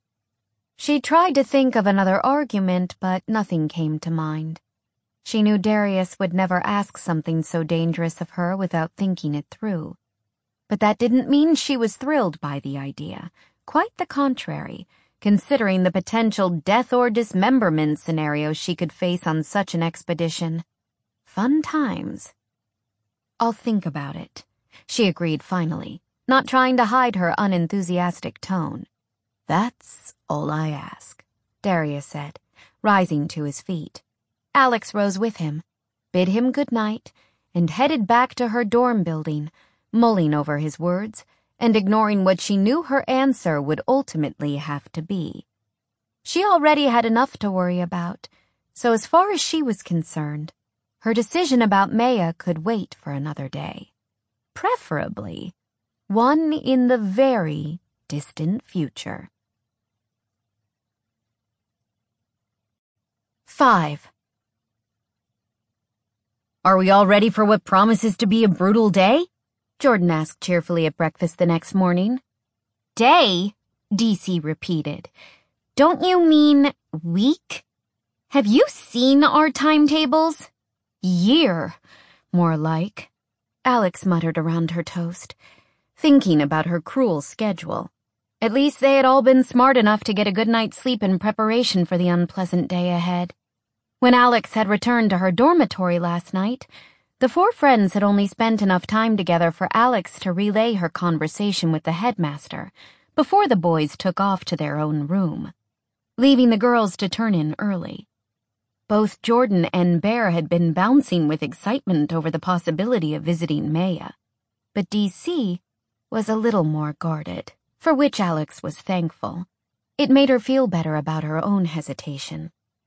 She tried to think of another argument, but nothing came to mind. She knew Darius would never ask something so dangerous of her without thinking it through. But that didn't mean she was thrilled by the idea. Quite the contrary, considering the potential death or dismemberment scenarios she could face on such an expedition. Fun times. "I'll think about it," she agreed finally, not trying to hide her unenthusiastic tone. "That's all I ask," Darius said, rising to his feet. Alex rose with him, bid him good night, and headed back to her dorm building, mulling over his words and ignoring what she knew her answer would ultimately have to be. She already had enough to worry about, so as far as she was concerned, her decision about Maya could wait for another day. Preferably one in the very distant future. 5. "Are we all ready for what promises to be a brutal day?" Jordan asked cheerfully at breakfast the next morning. "Day?" DC repeated. "Don't you mean week? Have you seen our timetables?" "Year, more like," Alex muttered around her toast, thinking about her cruel schedule. At least they had all been smart enough to get a good night's sleep in preparation for the unpleasant day ahead. When Alex had returned to her dormitory last night, the four friends had only spent enough time together for Alex to relay her conversation with the headmaster before the boys took off to their own room, leaving the girls to turn in early. Both Jordan and Bear had been bouncing with excitement over the possibility of visiting Maya, but DC was a little more guarded, for which Alex was thankful. It made her feel better about her own hesitation.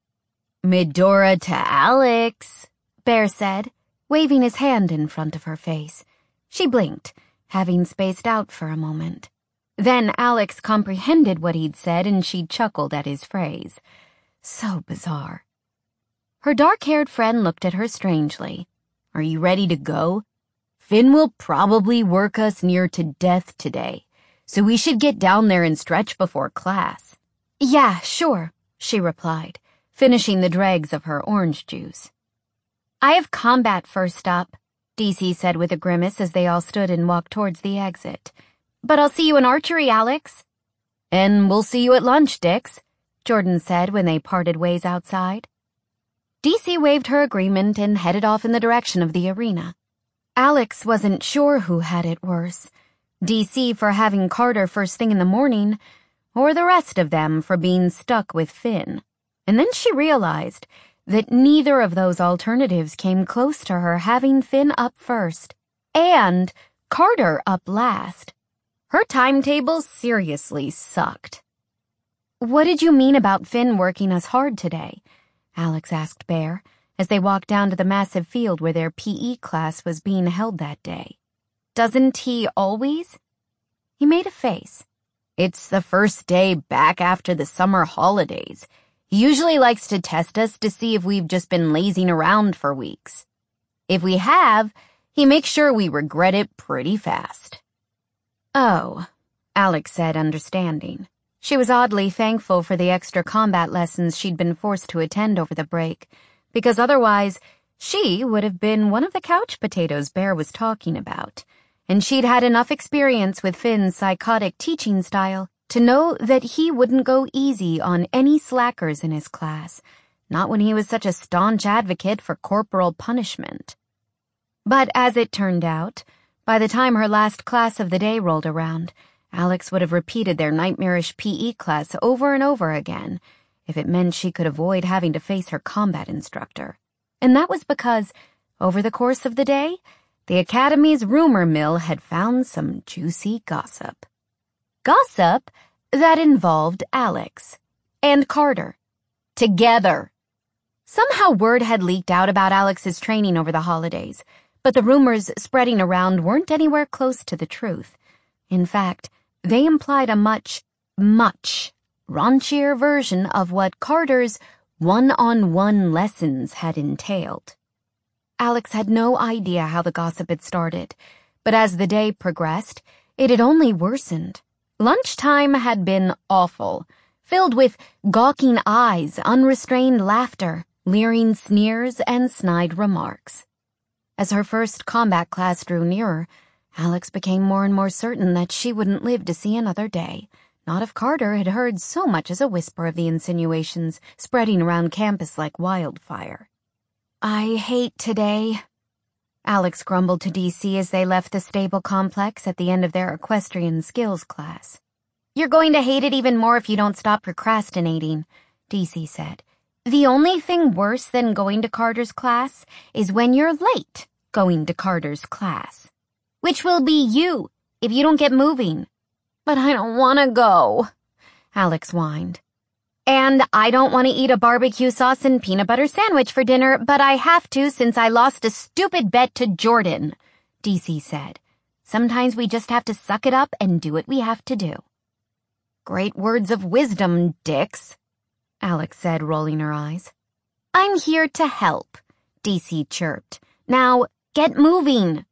"Medora to Alex," Bear said, waving his hand in front of her face. She blinked, having spaced out for a moment. Then Alex comprehended what he'd said and she chuckled at his phrase. So bizarre. Her dark-haired friend looked at her strangely. "Are you ready to go? Finn will probably work us near to death today, so we should get down there and stretch before class." "Yeah, sure," she replied, finishing the dregs of her orange juice. "I have combat first up," DC said with a grimace as they all stood and walked towards the exit. "But I'll see you in archery, Alex." "And we'll see you at lunch, Dix," Jordan said when they parted ways outside. DC waved her agreement and headed off in the direction of the arena. Alex wasn't sure who had it worse, DC for having Carter first thing in the morning, or the rest of them for being stuck with Finn. And then she realized that neither of those alternatives came close to her having Finn up first, and Carter up last. Her timetable seriously sucked. "What did you mean about Finn working us hard today?" Alex asked Bear, as they walked down to the massive field where their PE class was being held that day. "Doesn't he always?" He made a face. "It's the first day back after the summer holidays. He usually likes to test us to see if we've just been lazing around for weeks. If we have, he makes sure we regret it pretty fast." Oh, Alex said, understanding. She was oddly thankful for the extra combat lessons she'd been forced to attend over the break, because otherwise she would have been one of the couch potatoes Bear was talking about, and she'd had enough experience with Finn's psychotic teaching style to know that he wouldn't go easy on any slackers in his class, not when he was such a staunch advocate for corporal punishment. But as it turned out, by the time her last class of the day rolled around, Alex would have repeated their nightmarish PE class over and over again if it meant she could avoid having to face her combat instructor. And that was because, over the course of the day, the Academy's rumor mill had found some juicy gossip. Gossip that involved Alex and Carter. Together. Somehow word had leaked out about Alex's training over the holidays, but the rumors spreading around weren't anywhere close to the truth. In fact, they implied a much, much raunchier version of what Carter's one-on-one lessons had entailed. Alex had no idea how the gossip had started, but as the day progressed, it had only worsened. Lunchtime had been awful, filled with gawking eyes, unrestrained laughter, leering sneers, and snide remarks. As her first combat class drew nearer, Alex became more and more certain that she wouldn't live to see another day, not if Carter had heard so much as a whisper of the insinuations spreading around campus like wildfire. "I hate today," Alex grumbled to DC as they left the stable complex at the end of their equestrian skills class. "You're going to hate it even more if you don't stop procrastinating," DC said. "The only thing worse than going to Carter's class is when you're late going to Carter's class. Which will be you if you don't get moving." "But I don't want to go," Alex whined. "And I don't want to eat a barbecue sauce and peanut butter sandwich for dinner, but I have to since I lost a stupid bet to Jordan," DC said. "Sometimes we just have to suck it up and do what we have to do." "Great words of wisdom, Dix," Alex said, rolling her eyes. "I'm here to help," DC chirped. "Now, get moving."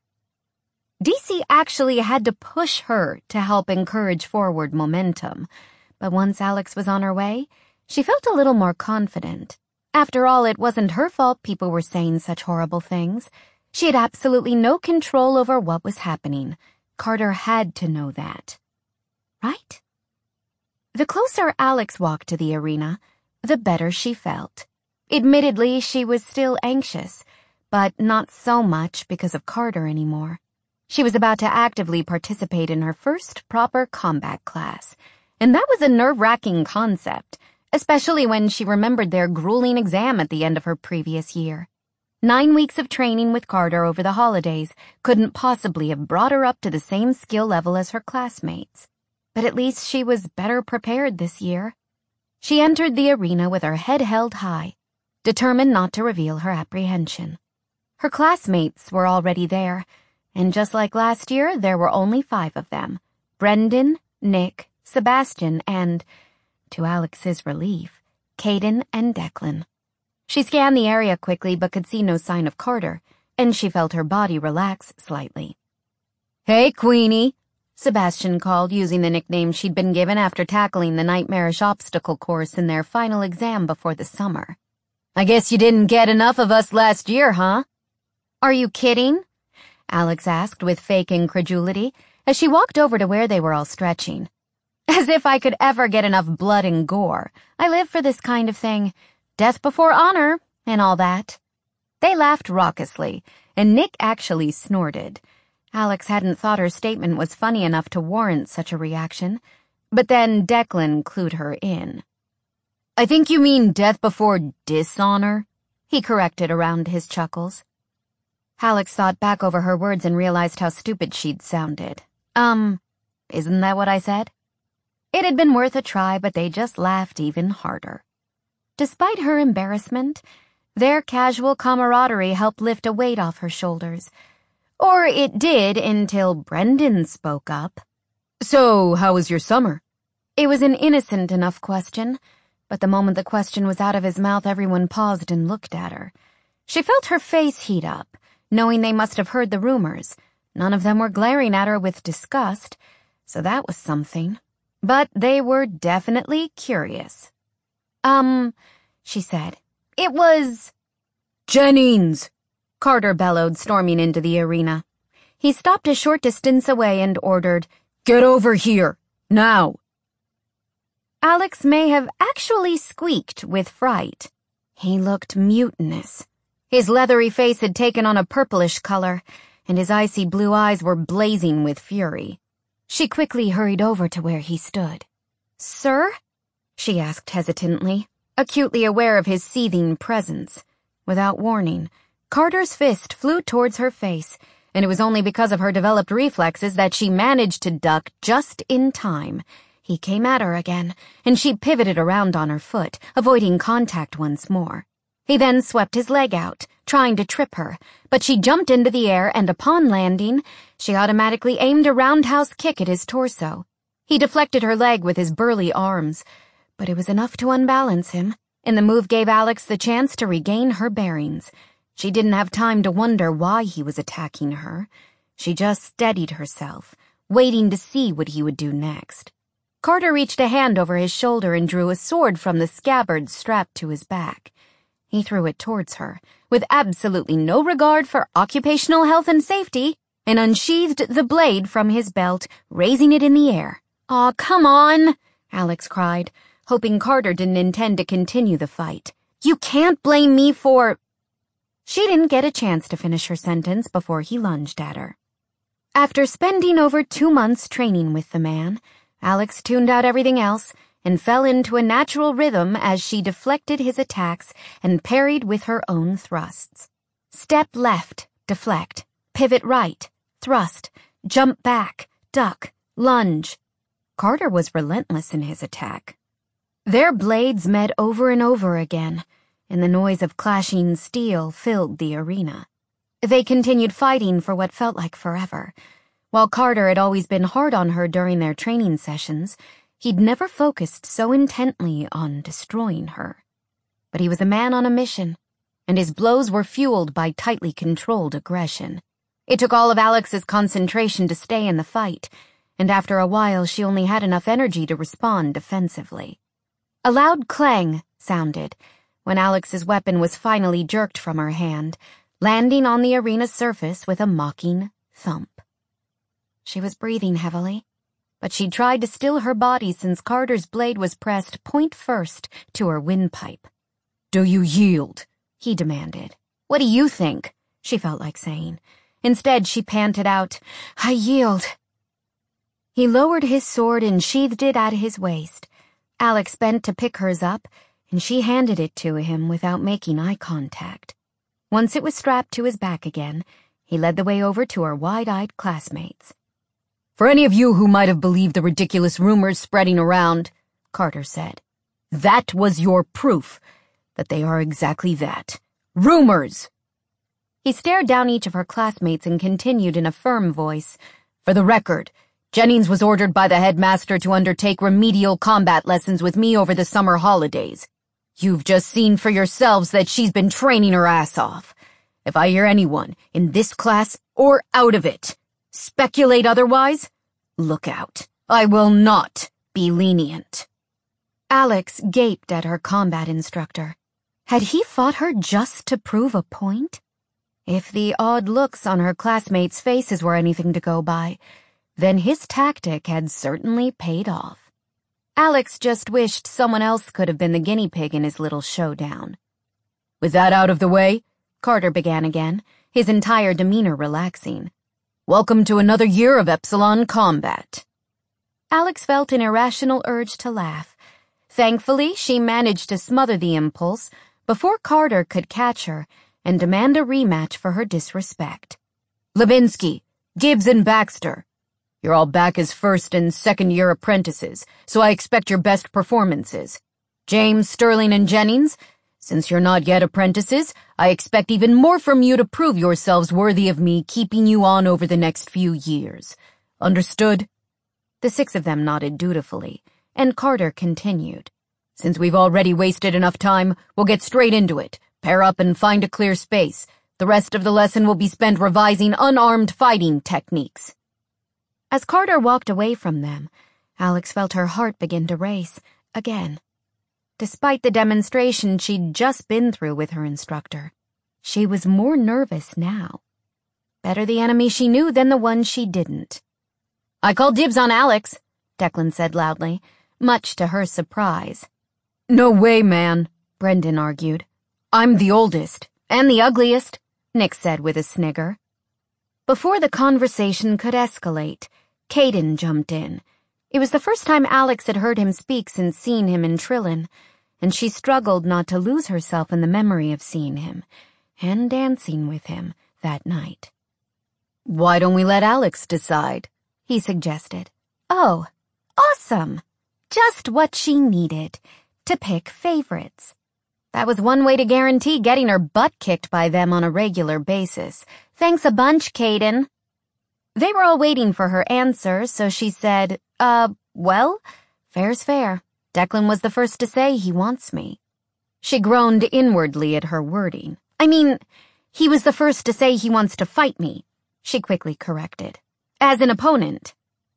DC actually had to push her to help encourage forward momentum, but once Alex was on her way, she felt a little more confident. After all, it wasn't her fault people were saying such horrible things. She had absolutely no control over what was happening. Carter had to know that. Right? The closer Alex walked to the arena, the better she felt. Admittedly, she was still anxious, but not so much because of Carter anymore. She was about to actively participate in her first proper combat class, and that was a nerve-wracking concept, especially when she remembered their grueling exam at the end of her previous year. 9 weeks of training with Carter over the holidays couldn't possibly have brought her up to the same skill level as her classmates, but at least she was better prepared this year. She entered the arena with her head held high, determined not to reveal her apprehension. Her classmates were already there, and just like last year, there were only 5 of them: Brendan, Nick, Sebastian, and, to Alex's relief, Caden and Declan. She scanned the area quickly but could see no sign of Carter, and she felt her body relax slightly. "Hey, Queenie," Sebastian called, using the nickname she'd been given after tackling the nightmarish obstacle course in their final exam before the summer. "I guess you didn't get enough of us last year, huh?" "Are you kidding?" Alex asked with fake incredulity as she walked over to where they were all stretching. "As if I could ever get enough blood and gore. I live for this kind of thing. Death before honor, and all that." They laughed raucously, and Nick actually snorted. Alex hadn't thought her statement was funny enough to warrant such a reaction, but then Declan clued her in. "I think you mean death before dishonor," he corrected around his chuckles. Alex thought back over her words and realized how stupid she'd sounded. Isn't that what I said?" It had been worth a try, but they just laughed even harder. Despite her embarrassment, their casual camaraderie helped lift a weight off her shoulders. Or it did until Brendan spoke up. "So, how was your summer?" It was an innocent enough question, but the moment the question was out of his mouth, everyone paused and looked at her. She felt her face heat up, knowing they must have heard the rumors. None of them were glaring at her with disgust, So that was something. But they were definitely curious. She said. It was... Jennings! Carter bellowed, storming into the arena. He stopped a short distance away and ordered, Get over here, now! Alex may have actually squeaked with fright. He looked mutinous. His leathery face had taken on a purplish color, and his icy blue eyes were blazing with fury. She quickly hurried over to where he stood. Sir? She asked hesitantly, acutely aware of his seething presence. Without warning, Carter's fist flew towards her face, and it was only because of her developed reflexes that she managed to duck just in time. He came at her again, and she pivoted around on her foot, avoiding contact once more. He then swept his leg out, trying to trip her, but she jumped into the air, and upon landing, she automatically aimed a roundhouse kick at his torso. He deflected her leg with his burly arms, but it was enough to unbalance him, and the move gave Alex the chance to regain her bearings. She didn't have time to wonder why he was attacking her. She just steadied herself, waiting to see what he would do next. Carter reached a hand over his shoulder and drew a sword from the scabbard strapped to his back. He threw it towards her, with absolutely no regard for occupational health and safety, and unsheathed the blade from his belt, raising it in the air. "Aw, come on," Alex cried, hoping Carter didn't intend to continue the fight. "You can't blame me for—" She didn't get a chance to finish her sentence before he lunged at her. After spending over 2 months training with the man, Alex tuned out everything else and fell into a natural rhythm as she deflected his attacks and parried with her own thrusts. Step left, deflect, pivot right, thrust, jump back, duck, lunge. Carter was relentless in his attack. Their blades met over and over again, and the noise of clashing steel filled the arena. They continued fighting for what felt like forever. While Carter had always been hard on her during their training sessions, he'd never focused so intently on destroying her. But he was a man on a mission, and his blows were fueled by tightly controlled aggression. It took all of Alex's concentration to stay in the fight, and after a while she only had enough energy to respond defensively. A loud clang sounded when Alex's weapon was finally jerked from her hand, landing on the arena surface with a mocking thump. She was breathing heavily, but she tried to still her body since Carter's blade was pressed point first to her windpipe. "Do you yield?" he demanded. "What do you think?" she felt like saying. Instead, she panted out, "I yield." He lowered his sword and sheathed it at his waist. Alex bent to pick hers up, and she handed it to him without making eye contact. Once it was strapped to his back again, he led the way over to her wide-eyed classmates. "For any of you who might have believed the ridiculous rumors spreading around," Carter said, "that was your proof that they are exactly that. Rumors!" He stared down each of her classmates and continued in a firm voice, "For the record, Jennings was ordered by the headmaster to undertake remedial combat lessons with me over the summer holidays. You've just seen for yourselves that she's been training her ass off. If I hear anyone, in this class or out of it, speculate otherwise, look out. I will not be lenient." Alex gaped at her combat instructor. Had he fought her just to prove a point? If the odd looks on her classmates' faces were anything to go by, then his tactic had certainly paid off. Alex just wished someone else could have been the guinea pig in his little showdown. "With that out of the way," Carter began again, his entire demeanor relaxing. "Welcome to another year of Epsilon combat." Alex felt an irrational urge to laugh. Thankfully, she managed to smother the impulse before Carter could catch her and demand a rematch for her disrespect. "Levinsky, Gibbs, and Baxter. You're all back as first and second-year apprentices, so I expect your best performances. James, Sterling, and Jennings, since you're not yet apprentices, I expect even more from you to prove yourselves worthy of me keeping you on over the next few years. Understood?" The 6 of them nodded dutifully, and Carter continued. "Since we've already wasted enough time, we'll get straight into it. Pair up and find a clear space. The rest of the lesson will be spent revising unarmed fighting techniques." As Carter walked away from them, Alex felt her heart begin to race again. Despite the demonstration she'd just been through with her instructor, she was more nervous now. Better the enemy she knew than the one she didn't. "I call dibs on Alex," Declan said loudly, much to her surprise. "No way, man," Brendan argued. "I'm the oldest, and the ugliest," Nick said with a snigger. Before the conversation could escalate, Caden jumped in. It was the first time Alex had heard him speak since seeing him in Trillin, and she struggled not to lose herself in the memory of seeing him, and dancing with him, that night. "Why don't we let Alex decide?" he suggested. "Oh, awesome! Just what she needed, to pick favorites. That was one way to guarantee getting her butt kicked by them on a regular basis. Thanks a bunch, Caden." They were all waiting for her answer, so she said, well, fair's fair. Declan was the first to say he wants me." She groaned inwardly at her wording. "I mean, he was the first to say he wants to fight me," she quickly corrected. "As an opponent."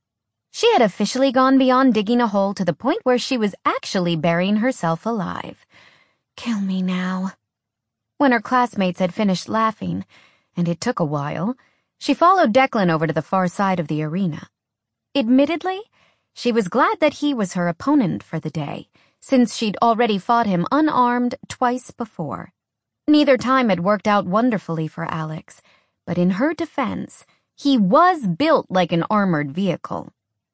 She had officially gone beyond digging a hole to the point where she was actually burying herself alive. Kill me now. When her classmates had finished laughing, and it took a while, she followed Declan over to the far side of the arena. Admittedly, she was glad that he was her opponent for the day, since she'd already fought him unarmed twice before. Neither time had worked out wonderfully for Alex, but in her defense, he was built like an armored vehicle.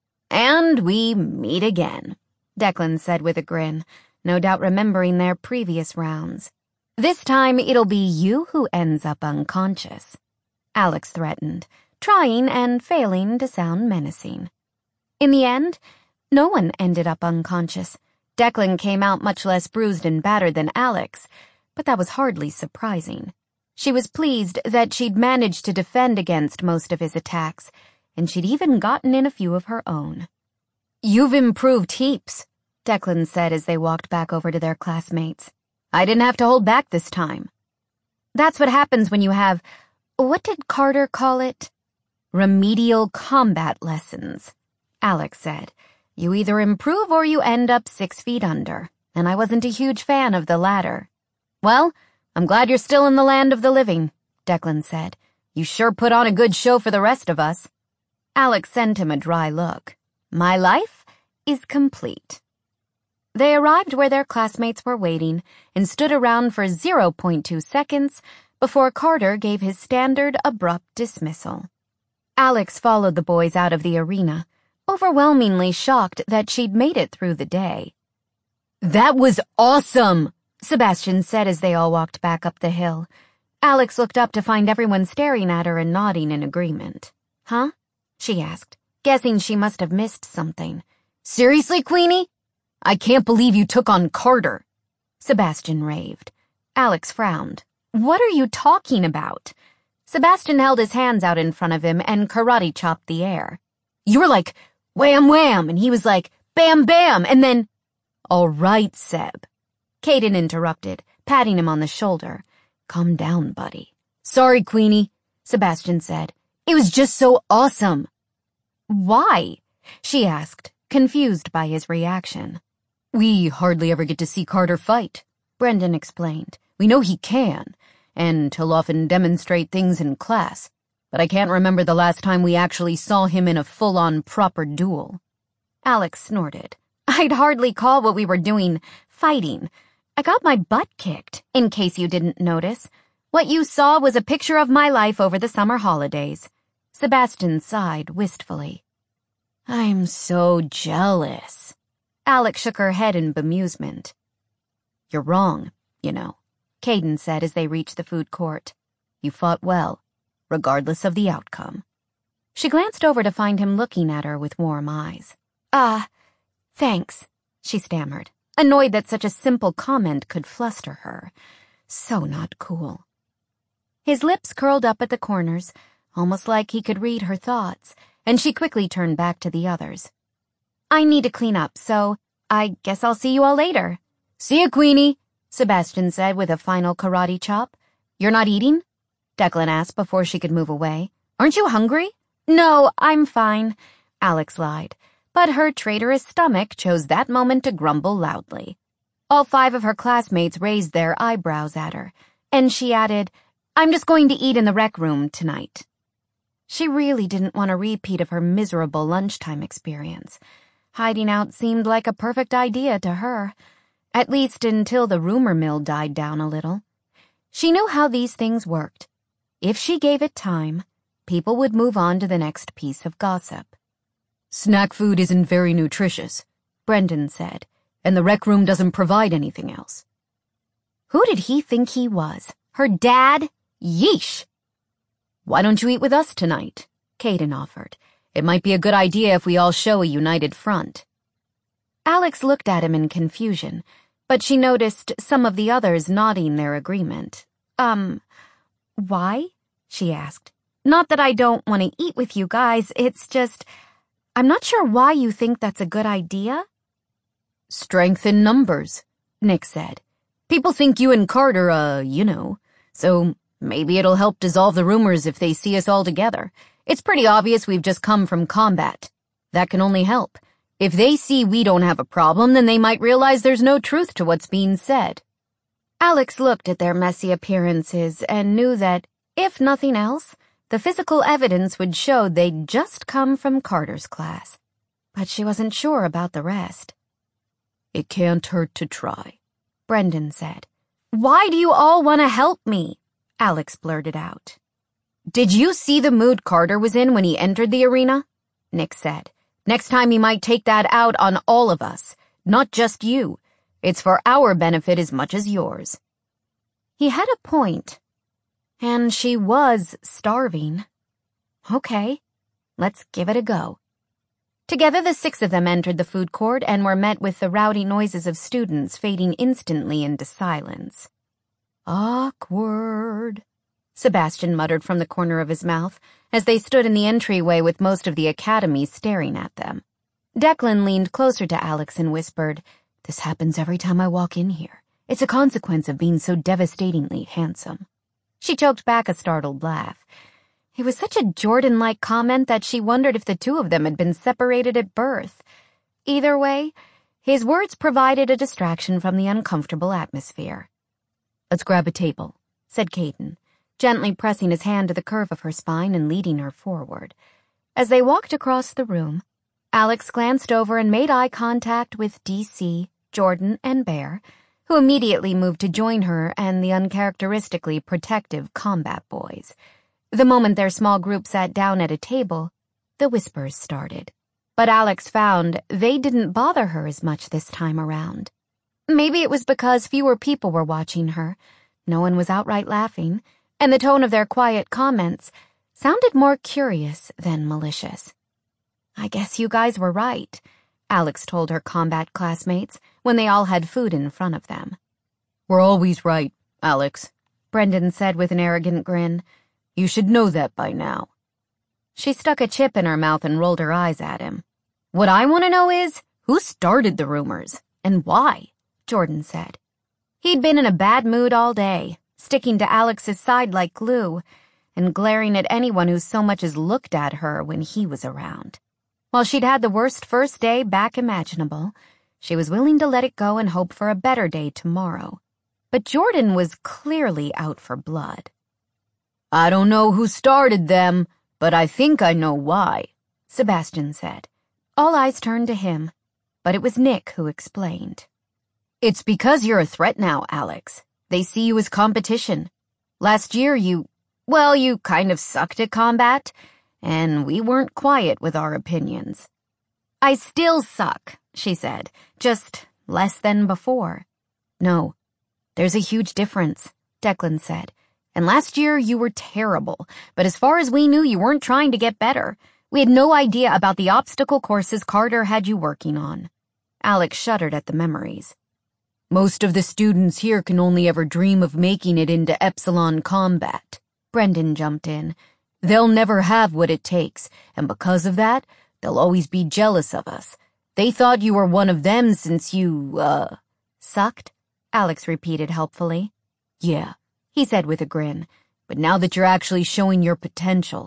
"And we meet again," Declan said with a grin, no doubt remembering their previous rounds. "This time it'll be you who ends up unconscious," Alex threatened, trying and failing to sound menacing. In the end, no one ended up unconscious. Declan came out much less bruised and battered than Alex, but that was hardly surprising. She was pleased that she'd managed to defend against most of his attacks, and she'd even gotten in a few of her own. "You've improved heaps," Declan said as they walked back over to their classmates. "I didn't have to hold back this time." "That's what happens when you have, what did Carter call it? Remedial combat lessons," Alex said. "You either improve or you end up 6 feet under, and I wasn't a huge fan of the latter." "Well, I'm glad you're still in the land of the living," Declan said. "You sure put on a good show for the rest of us." Alex sent him a dry look. "My life is complete." They arrived where their classmates were waiting and stood around for 0.2 seconds before Carter gave his standard abrupt dismissal. Alex followed the boys out of the arena, overwhelmingly shocked that she'd made it through the day. "That was awesome," Sebastian said as they all walked back up the hill. Alex looked up to find everyone staring at her and nodding in agreement. "Huh?" she asked, guessing she must have missed something. "Seriously, Queenie? I can't believe you took on Carter," Sebastian raved. Alex frowned. "What are you talking about?" Sebastian held his hands out in front of him and karate chopped the air. "You were like, wham wham, and he was like, bam bam, and then—" "All right, Seb," Caden interrupted, patting him on the shoulder. "Calm down, buddy." "Sorry, Queenie," Sebastian said. "It was just so awesome." "Why?" she asked, confused by his reaction. "We hardly ever get to see Carter fight," Brendan explained. "We know he can, and he'll often demonstrate things in class, but I can't remember the last time we actually saw him in a full-on proper duel." Alex snorted. "I'd hardly call what we were doing fighting. I got my butt kicked, in case you didn't notice. What you saw was a picture of my life over the summer holidays." Sebastian sighed wistfully. "I'm so jealous." Alex shook her head in bemusement. "You're wrong, you know," Caden said as they reached the food court. "You fought well, regardless of the outcome." She glanced over to find him looking at her with warm eyes. Thanks," she stammered, annoyed that such a simple comment could fluster her. So not cool. His lips curled up at the corners, almost like he could read her thoughts, and she quickly turned back to the others. "I need to clean up, so I guess I'll see you all later." "See ya, Queenie," Sebastian said with a final karate chop. "You're not eating?" Declan asked before she could move away. "Aren't you hungry?" No, I'm fine, Alex lied, but her traitorous stomach chose that moment to grumble loudly. All 5 of her classmates raised their eyebrows at her, and she added, I'm just going to eat in the rec room tonight. She really didn't want a repeat of her miserable lunchtime experience. Hiding out seemed like a perfect idea to her, at least until the rumor mill died down a little. She knew how these things worked. If she gave it time, people would move on to the next piece of gossip. Snack food isn't very nutritious, Brendan said, and the rec room doesn't provide anything else. Who did he think he was? Her dad? Yeesh! Why don't you eat with us tonight? Caden offered. It might be a good idea if we all show a united front. Alex looked at him in confusion, but she noticed some of the others nodding their agreement. Why? She asked. Not that I don't want to eat with you guys, it's just, I'm not sure why you think that's a good idea. Strength in numbers, Nick said. People think you and Carter, so maybe it'll help dissolve the rumors if they see us all together. It's pretty obvious we've just come from combat. That can only help. If they see we don't have a problem, then they might realize there's no truth to what's being said. Alex looked at their messy appearances and knew that, if nothing else, the physical evidence would show they'd just come from Carter's class. But she wasn't sure about the rest. It can't hurt to try, Brendan said. Why do you all want to help me? Alex blurted out. Did you see the mood Carter was in when he entered the arena? Nick said. Next time he might take that out on all of us, not just you. It's for our benefit as much as yours. He had a point. And she was starving. Okay, let's give it a go. Together the 6 of them entered the food court and were met with the rowdy noises of students fading instantly into silence. Awkward, Sebastian muttered from the corner of his mouth as they stood in the entryway with most of the academy staring at them. Declan leaned closer to Alex and whispered, This happens every time I walk in here. It's a consequence of being so devastatingly handsome. She choked back a startled laugh. It was such a Jordan-like comment that she wondered if the 2 of them had been separated at birth. Either way, his words provided a distraction from the uncomfortable atmosphere. Let's grab a table, said Caden, gently pressing his hand to the curve of her spine and leading her forward. As they walked across the room, Alex glanced over and made eye contact with DC, Jordan, and Bear, who immediately moved to join her and the uncharacteristically protective combat boys. The moment their small group sat down at a table, the whispers started. But Alex found they didn't bother her as much this time around. Maybe it was because fewer people were watching her. No one was outright laughing, and the tone of their quiet comments sounded more curious than malicious. I guess you guys were right, Alex told her combat classmates when they all had food in front of them. We're always right, Alex, Brendan said with an arrogant grin. You should know that by now. She stuck a chip in her mouth and rolled her eyes at him. What I want to know is, who started the rumors, and why? Jordan said. He'd been in a bad mood all day, sticking to Alex's side like glue, and glaring at anyone who so much as looked at her when he was around. While she'd had the worst first day back imaginable, she was willing to let it go and hope for a better day tomorrow. But Jordan was clearly out for blood. I don't know who started them, but I think I know why, Sebastian said. All eyes turned to him, but it was Nick who explained. It's because you're a threat now, Alex. They see you as competition. Last year you kind of sucked at combat, and we weren't quiet with our opinions. I still suck, she said, just less than before. No, there's a huge difference, Declan said. And last year you were terrible, but as far as we knew, you weren't trying to get better. We had no idea about the obstacle courses Carter had you working on. Alex shuddered at the memories. Most of the students here can only ever dream of making it into Epsilon combat. Brendan jumped in. They'll never have what it takes, and because of that, they'll always be jealous of us. They thought you were one of them since you, sucked? Alex repeated helpfully. Yeah, he said with a grin. But now that you're actually showing your potential,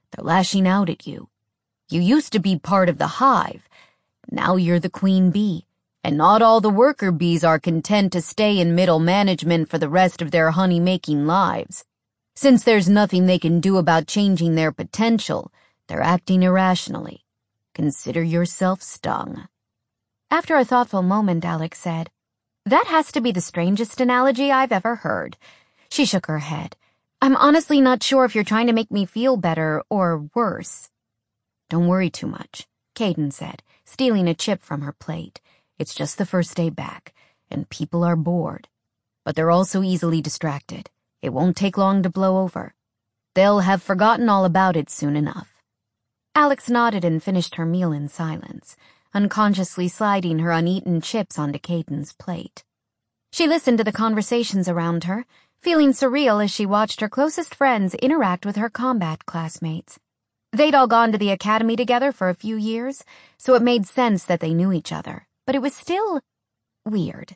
They're lashing out at you. You used to be part of the hive. Now you're the queen bee, and not all the worker bees are content to stay in middle management for the rest of their honey-making lives. Since there's nothing they can do about changing their potential, they're acting irrationally. Consider yourself stung. After a thoughtful moment, Alex said, "That has to be the strangest analogy I've ever heard." She shook her head. "I'm honestly not sure if you're trying to make me feel better or worse." "Don't worry too much," Caden said, stealing a chip from her plate. "It's just the first day back, and people are bored. But they're also easily distracted. It won't take long to blow over. They'll have forgotten all about it soon enough." Alex nodded and finished her meal in silence, unconsciously sliding her uneaten chips onto Caden's plate. She listened to the conversations around her, feeling surreal as she watched her closest friends interact with her combat classmates. They'd all gone to the academy together for a few years, so it made sense that they knew each other, but it was still weird.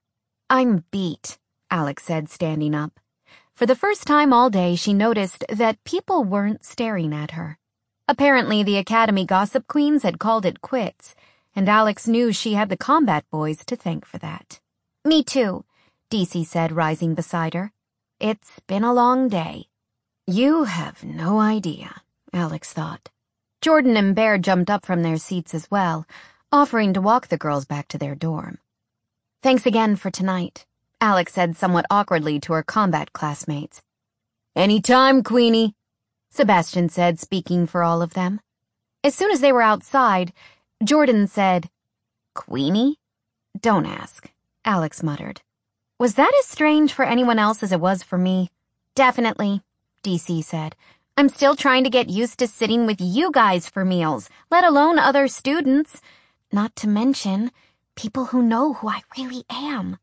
"I'm beat," Alex said, standing up. For the first time all day, she noticed that people weren't staring at her. Apparently, the academy gossip queens had called it quits, and Alex knew she had the combat boys to thank for that. "Me too," DC said, rising beside her. "It's been a long day." "You have no idea," Alex thought. Jordan and Bear jumped up from their seats as well, offering to walk the girls back to their dorm. "Thanks again for tonight," Alex said somewhat awkwardly to her combat classmates. "Anytime, Queenie," Sebastian said, speaking for all of them. As soon as they were outside, Jordan said, "Queenie?" "Don't ask," Alex muttered. "Was that as strange for anyone else as it was for me?" "Definitely," DC said. "I'm still trying to get used to sitting with you guys for meals, let alone other students. Not to mention people who know who I really am."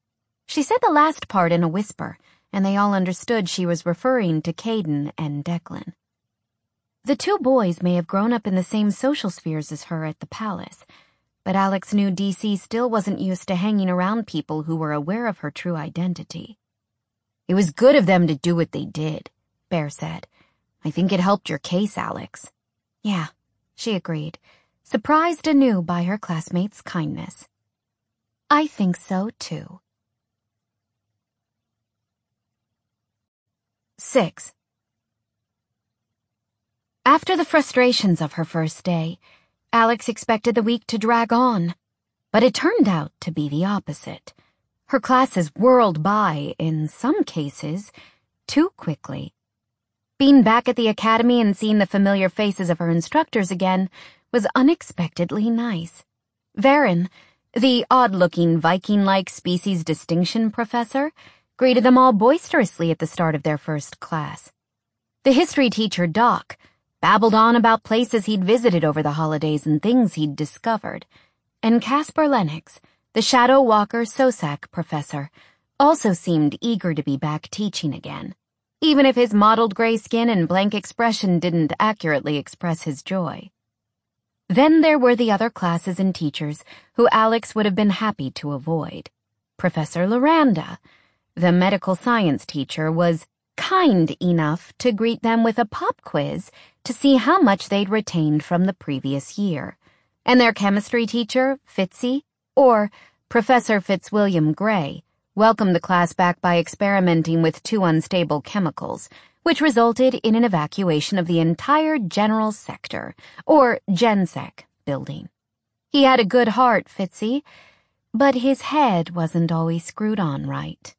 She said the last part in a whisper, and they all understood she was referring to Caden and Declan. The two boys may have grown up in the same social spheres as her at the palace, but Alex knew DC still wasn't used to hanging around people who were aware of her true identity. "It was good of them to do what they did," Bear said. "I think it helped your case, Alex." "Yeah," she agreed, surprised anew by her classmates' kindness. "I think so, too." 6. After the frustrations of her first day, Alex expected the week to drag on, but it turned out to be the opposite. Her classes whirled by, in some cases, too quickly. Being back at the academy and seeing the familiar faces of her instructors again was unexpectedly nice. Varen, the odd-looking Viking-like species distinction professor, greeted them all boisterously at the start of their first class. The history teacher, Doc, babbled on about places he'd visited over the holidays and things he'd discovered. And Casper Lennox, the Shadow Walker Sosak professor, also seemed eager to be back teaching again, even if his mottled gray skin and blank expression didn't accurately express his joy. Then there were the other classes and teachers who Alex would have been happy to avoid. Professor Loranda, the medical science teacher, was kind enough to greet them with a pop quiz to see how much they'd retained from the previous year. And their chemistry teacher, Fitzy, or Professor Fitzwilliam Gray, welcomed the class back by experimenting with 2 unstable chemicals, which resulted in an evacuation of the entire general sector, or GenSec, building. He had a good heart, Fitzy, but his head wasn't always screwed on right.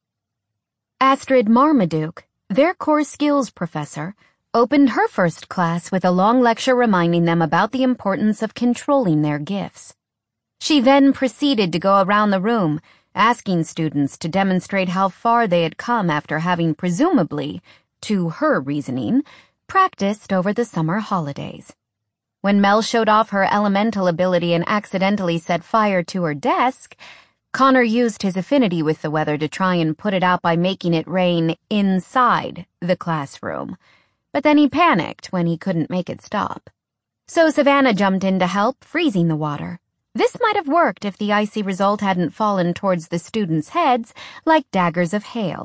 Astrid Marmaduke, their core skills professor, opened her first class with a long lecture reminding them about the importance of controlling their gifts. She then proceeded to go around the room, asking students to demonstrate how far they had come after having presumably, to her reasoning, practiced over the summer holidays. When Mel showed off her elemental ability and accidentally set fire to her desk, Connor used his affinity with the weather to try and put it out by making it rain inside the classroom. But then he panicked when he couldn't make it stop. So Savannah jumped in to help, freezing the water. This might have worked if the icy result hadn't fallen towards the students' heads like daggers of hail.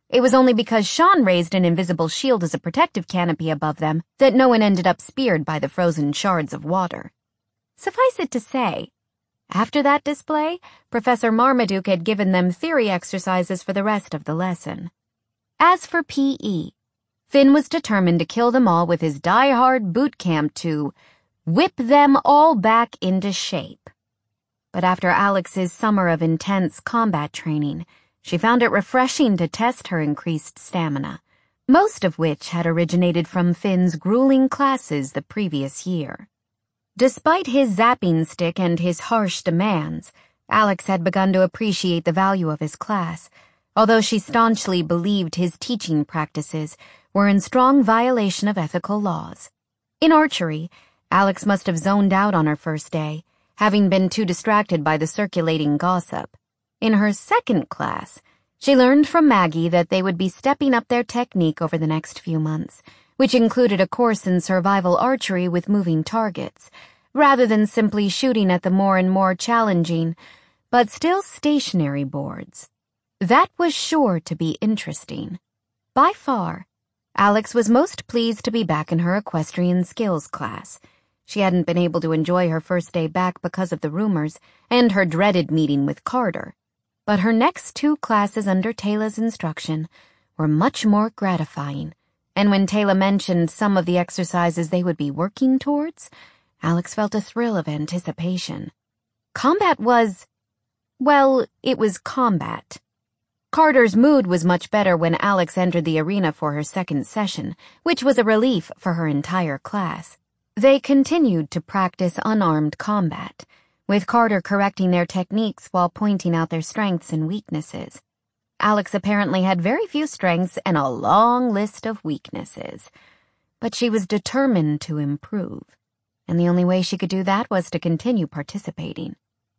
It was only because Sean raised an invisible shield as a protective canopy above them that no one ended up speared by the frozen shards of water. Suffice it to say, after that display, Professor Marmaduke had given them theory exercises for the rest of the lesson. As for P.E., Finn was determined to kill them all with his die-hard boot camp to whip them all back into shape. But after Alex's summer of intense combat training, she found it refreshing to test her increased stamina, most of which had originated from Finn's grueling classes the previous year. Despite his zapping stick and his harsh demands, Alex had begun to appreciate the value of his class, although she staunchly believed his teaching practices were in strong violation of ethical laws. In archery, Alex must have zoned out on her first day, having been too distracted by the circulating gossip. In her second class, she learned from Maggie that they would be stepping up their technique over the next few months, which included a course in survival archery with moving targets, rather than simply shooting at the more and more challenging, but still stationary boards. That was sure to be interesting. By far, Alex was most pleased to be back in her equestrian skills class. She hadn't been able to enjoy her first day back because of the rumors and her dreaded meeting with Carter. But her next 2 classes under Tayla's instruction were much more gratifying, and when Tayla mentioned some of the exercises they would be working towards, Alex felt a thrill of anticipation. Combat was, well, it was combat. Carter's mood was much better when Alex entered the arena for her second session, which was a relief for her entire class. They continued to practice unarmed combat, with Carter correcting their techniques while pointing out their strengths and weaknesses. Alex apparently had very few strengths and a long list of weaknesses, but she was determined to improve, and the only way she could do that was to continue participating.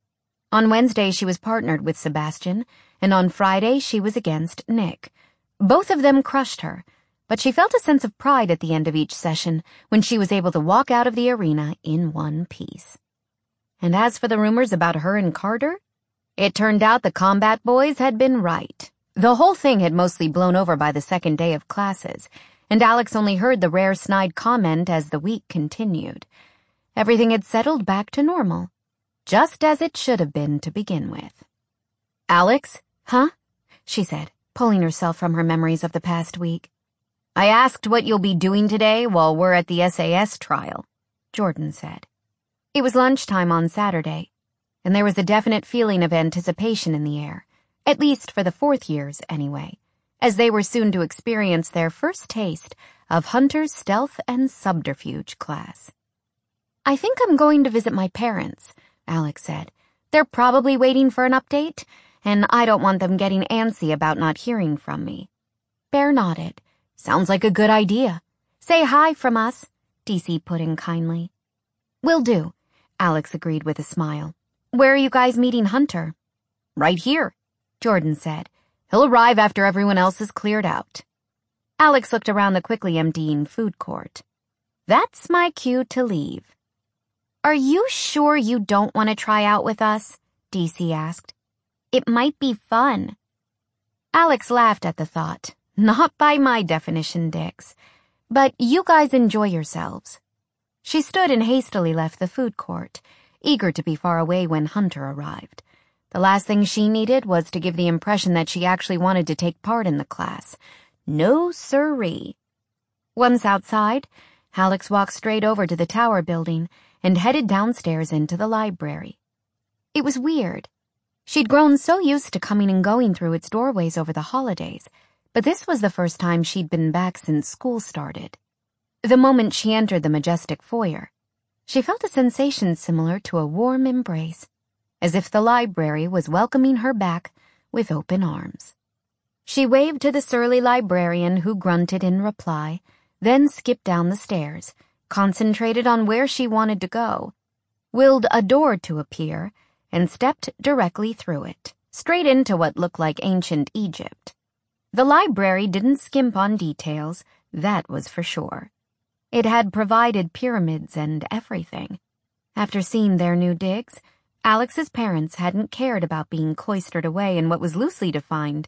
On Wednesday, she was partnered with Sebastian, and on Friday, she was against Nick. Both of them crushed her, but she felt a sense of pride at the end of each session when she was able to walk out of the arena in one piece. And as for the rumors about her and Carter, it turned out the combat boys had been right. The whole thing had mostly blown over by the second day of classes, and Alex only heard the rare snide comment as the week continued. Everything had settled back to normal, just as it should have been to begin with. "Alex, huh?" she said, pulling herself from her memories of the past week. "I asked what you'll be doing today while we're at the SAS trial," Jordan said. It was lunchtime on Saturday, and there was a definite feeling of anticipation in the air, at least for the 4th years anyway, as they were soon to experience their first taste of Hunter's Stealth and Subterfuge class. "I think I'm going to visit my parents," Alex said. "They're probably waiting for an update, and I don't want them getting antsy about not hearing from me." Bear nodded. "Sounds like a good idea. Say hi from us," DC put in kindly. "Will do," Alex agreed with a smile. "Where are you guys meeting Hunter?" "Right here," Jordan said. "He'll arrive after everyone else is cleared out." Alex looked around the quickly emptying food court. "That's my cue to leave." "Are you sure you don't want to try out with us?" DC asked. "It might be fun." Alex laughed at the thought. "Not by my definition, Dix. But you guys enjoy yourselves." She stood and hastily left the food court, eager to be far away when Hunter arrived. The last thing she needed was to give the impression that she actually wanted to take part in the class. No siree. Once outside, Alex walked straight over to the tower building and headed downstairs into the library. It was weird. She'd grown so used to coming and going through its doorways over the holidays, but this was the first time she'd been back since school started. The moment she entered the majestic foyer, she felt a sensation similar to a warm embrace, as if the library was welcoming her back with open arms. She waved to the surly librarian who grunted in reply, then skipped down the stairs, concentrated on where she wanted to go, willed a door to appear, and stepped directly through it, straight into what looked like ancient Egypt. The library didn't skimp on details, that was for sure. It had provided pyramids and everything. After seeing their new digs, Alex's parents hadn't cared about being cloistered away in what was loosely defined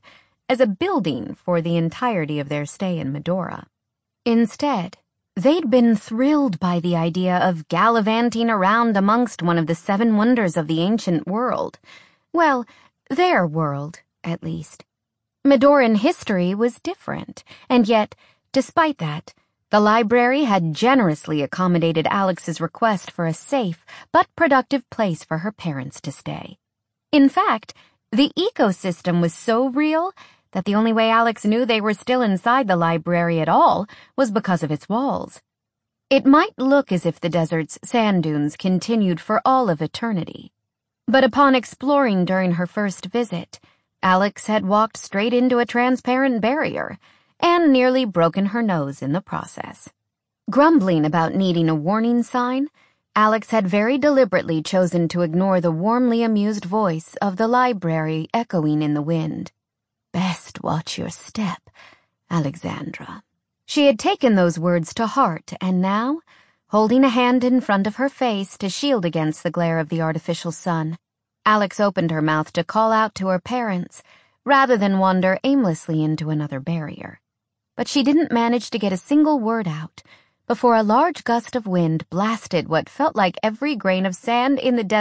as a building for the entirety of their stay in Medora. Instead, they'd been thrilled by the idea of gallivanting around amongst one of the 7 wonders of the ancient world. Well, their world, at least. Medoran history was different, and yet, despite that, the library had generously accommodated Alex's request for a safe but productive place for her parents to stay. In fact, the ecosystem was so real that the only way Alex knew they were still inside the library at all was because of its walls. It might look as if the desert's sand dunes continued for all of eternity. But upon exploring during her first visit, Alex had walked straight into a transparent barrier and nearly broken her nose in the process. Grumbling about needing a warning sign, Alex had very deliberately chosen to ignore the warmly amused voice of the library echoing in the wind. "Best watch your step, Alexandra." She had taken those words to heart, and now, holding a hand in front of her face to shield against the glare of the artificial sun, Alex opened her mouth to call out to her parents, rather than wander aimlessly into another barrier. But she didn't manage to get a single word out before a large gust of wind blasted what felt like every grain of sand in the desert